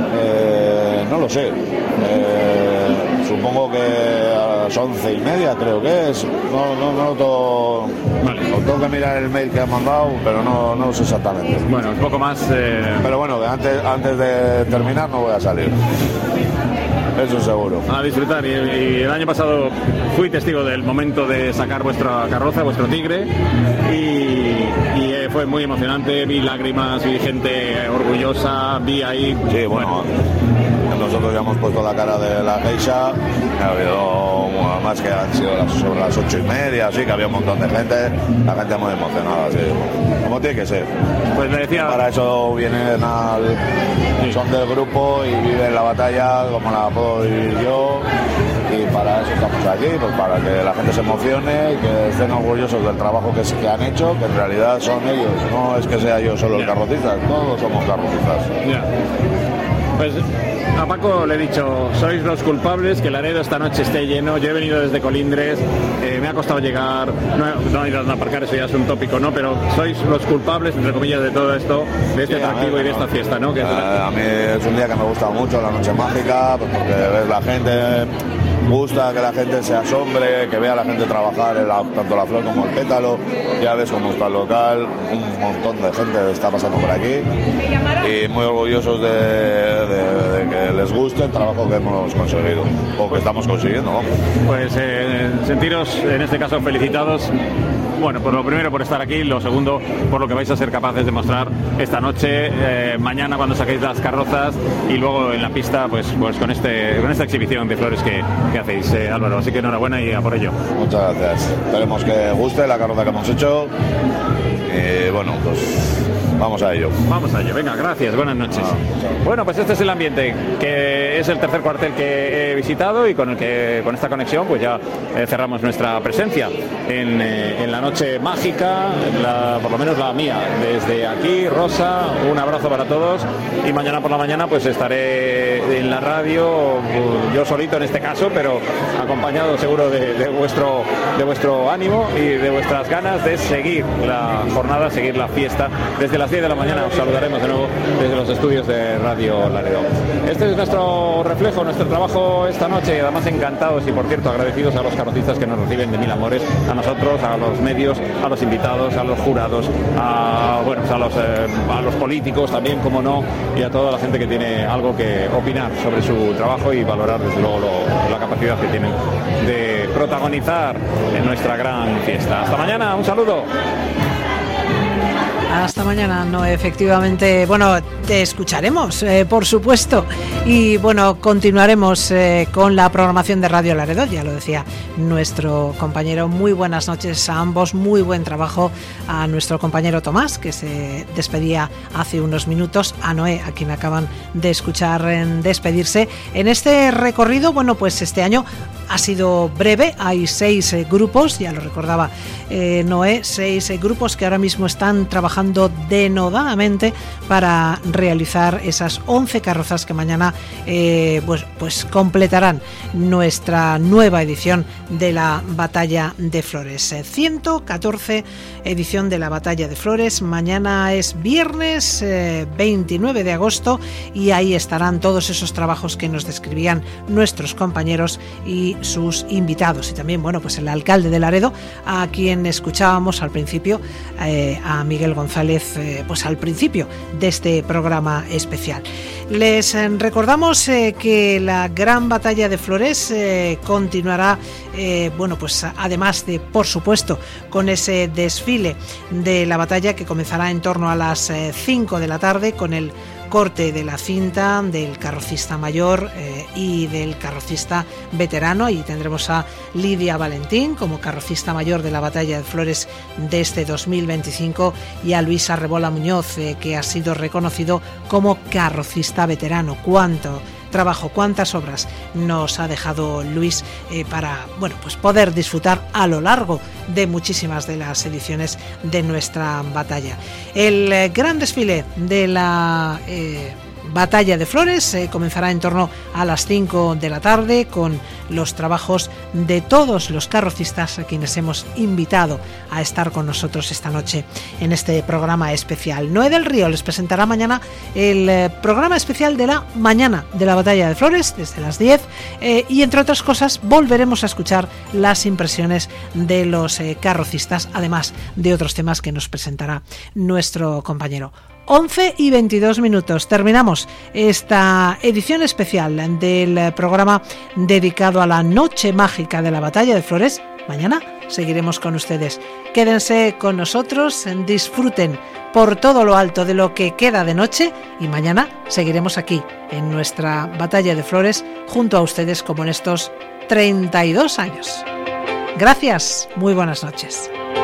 No lo sé. Supongo que a las 11:30 creo que es. No todo. Vale. Tengo que mirar el mail que han mandado, pero no sé exactamente. Bueno, un poco más. Pero bueno, antes de terminar no voy a salir. Eso seguro. A disfrutar. Y el año pasado fui testigo del momento de sacar vuestra carroza, vuestro tigre, y fue muy emocionante. Vi lágrimas, vi gente orgullosa, vi ahí... Sí, bueno, nosotros ya hemos puesto la cara de la geisha, ha habido más que han sido sobre las 8:30, así que había un montón de gente, la gente muy emocionada, sí, como tiene que ser. Pues le decía... Para eso vienen son del grupo y viven la batalla como la puedo vivir yo, y para eso estamos aquí, pues para que la gente se emocione y que estén orgullosos del trabajo que han hecho, que en realidad son ellos, no es que sea yo solo el carrocista, todos somos carrocistas. Pues a Paco le he dicho, sois los culpables que Laredo esta noche esté lleno. Yo he venido desde Colindres, me ha costado llegar, no he ido a aparcar, eso ya es un tópico, ¿no? Pero sois los culpables, entre comillas, de todo esto, de este atractivo y de esta fiesta, ¿no? A mí es un día que me gusta mucho, la noche mágica, pues porque ves la gente... Gusta que la gente se asombre, que vea a la gente trabajar tanto la flor como el pétalo. Ya ves cómo está el local, un montón de gente está pasando por aquí y muy orgullosos de que les guste el trabajo que hemos conseguido o que estamos consiguiendo, ¿no? Pues sentiros en este caso felicitados. Bueno, por lo primero por estar aquí, lo segundo por lo que vais a ser capaces de mostrar esta noche, mañana cuando saquéis las carrozas y luego en la pista pues con esta exhibición de flores que hacéis, Álvaro. Así que enhorabuena y a por ello. Muchas gracias. Esperemos que guste la carroza que hemos hecho y bueno, pues vamos a ello. Vamos a ello, venga, gracias, buenas noches. Bueno, pues este es el ambiente, que es el tercer cuartel que he visitado y con esta conexión pues ya cerramos nuestra presencia en la noche mágica, por lo menos la mía. Desde aquí, Rosa, un abrazo para todos y mañana por la mañana pues estaré en la radio, yo solito en este caso, pero acompañado seguro de vuestro ánimo y de vuestras ganas de seguir la jornada, seguir la fiesta. Desde las 10 de la mañana os saludaremos de nuevo desde los estudios de Radio Laredo. Este es nuestro reflejo, nuestro trabajo esta noche, además encantados y por cierto agradecidos a los carrocistas que nos reciben de mil amores, a nosotros, a los medios, a los invitados, a los jurados, a los políticos también, como no, y a toda la gente que tiene algo que opinar sobre su trabajo y valorar desde luego la capacidad que tienen de protagonizar en nuestra gran fiesta. Hasta mañana, un saludo. Hasta mañana, no, efectivamente, bueno, te escucharemos, por supuesto, y bueno, continuaremos con la programación de Radio Laredo, ya lo decía nuestro compañero. Muy buenas noches a ambos, muy buen trabajo a nuestro compañero Tomás, que se despedía hace unos minutos, a Noé, a quien acaban de escuchar despedirse. En este recorrido, bueno, pues este año ha sido breve, hay 6 grupos, ya lo recordaba Noé, 6 grupos que ahora mismo están trabajando denodadamente para realizar esas 11 carrozas que mañana pues completarán nuestra nueva edición de la Batalla de Flores. 114 edición de la Batalla de Flores. Mañana es viernes 29 de agosto y ahí estarán todos esos trabajos que nos describían nuestros compañeros y sus invitados. Y también, bueno, pues el alcalde de Laredo, a quien escuchábamos al principio, a Miguel González, pues al principio de este programa especial. Les recordamos que la gran Batalla de Flores continuará, bueno, pues además de, por supuesto, con ese desfile de la batalla que comenzará en torno a las 5 de la tarde con el corte de la cinta del carrocista mayor y del carrocista veterano. Ahí tendremos a Lidia Valentín como carrocista mayor de la Batalla de Flores de este 2025 y a Luis Arrebola Muñoz, que ha sido reconocido como carrocista veterano. Cuánto trabajo, cuántas obras nos ha dejado Luis para, bueno, pues poder disfrutar a lo largo de muchísimas de las ediciones de nuestra batalla. El gran desfile de la Batalla de Flores comenzará en torno a las 5 de la tarde con los trabajos de todos los carrocistas a quienes hemos invitado a estar con nosotros esta noche en este programa especial. Noé del Río les presentará mañana el programa especial de la mañana de la Batalla de Flores desde las 10 y entre otras cosas volveremos a escuchar las impresiones de los carrocistas, además de otros temas que nos presentará nuestro compañero 11 y 22 minutos. Terminamos esta edición especial del programa dedicado a la Noche Mágica de la Batalla de Flores. Mañana seguiremos con ustedes. Quédense con nosotros, disfruten por todo lo alto de lo que queda de noche y mañana seguiremos aquí en nuestra Batalla de Flores junto a ustedes como en estos 32 años. Gracias, muy buenas noches.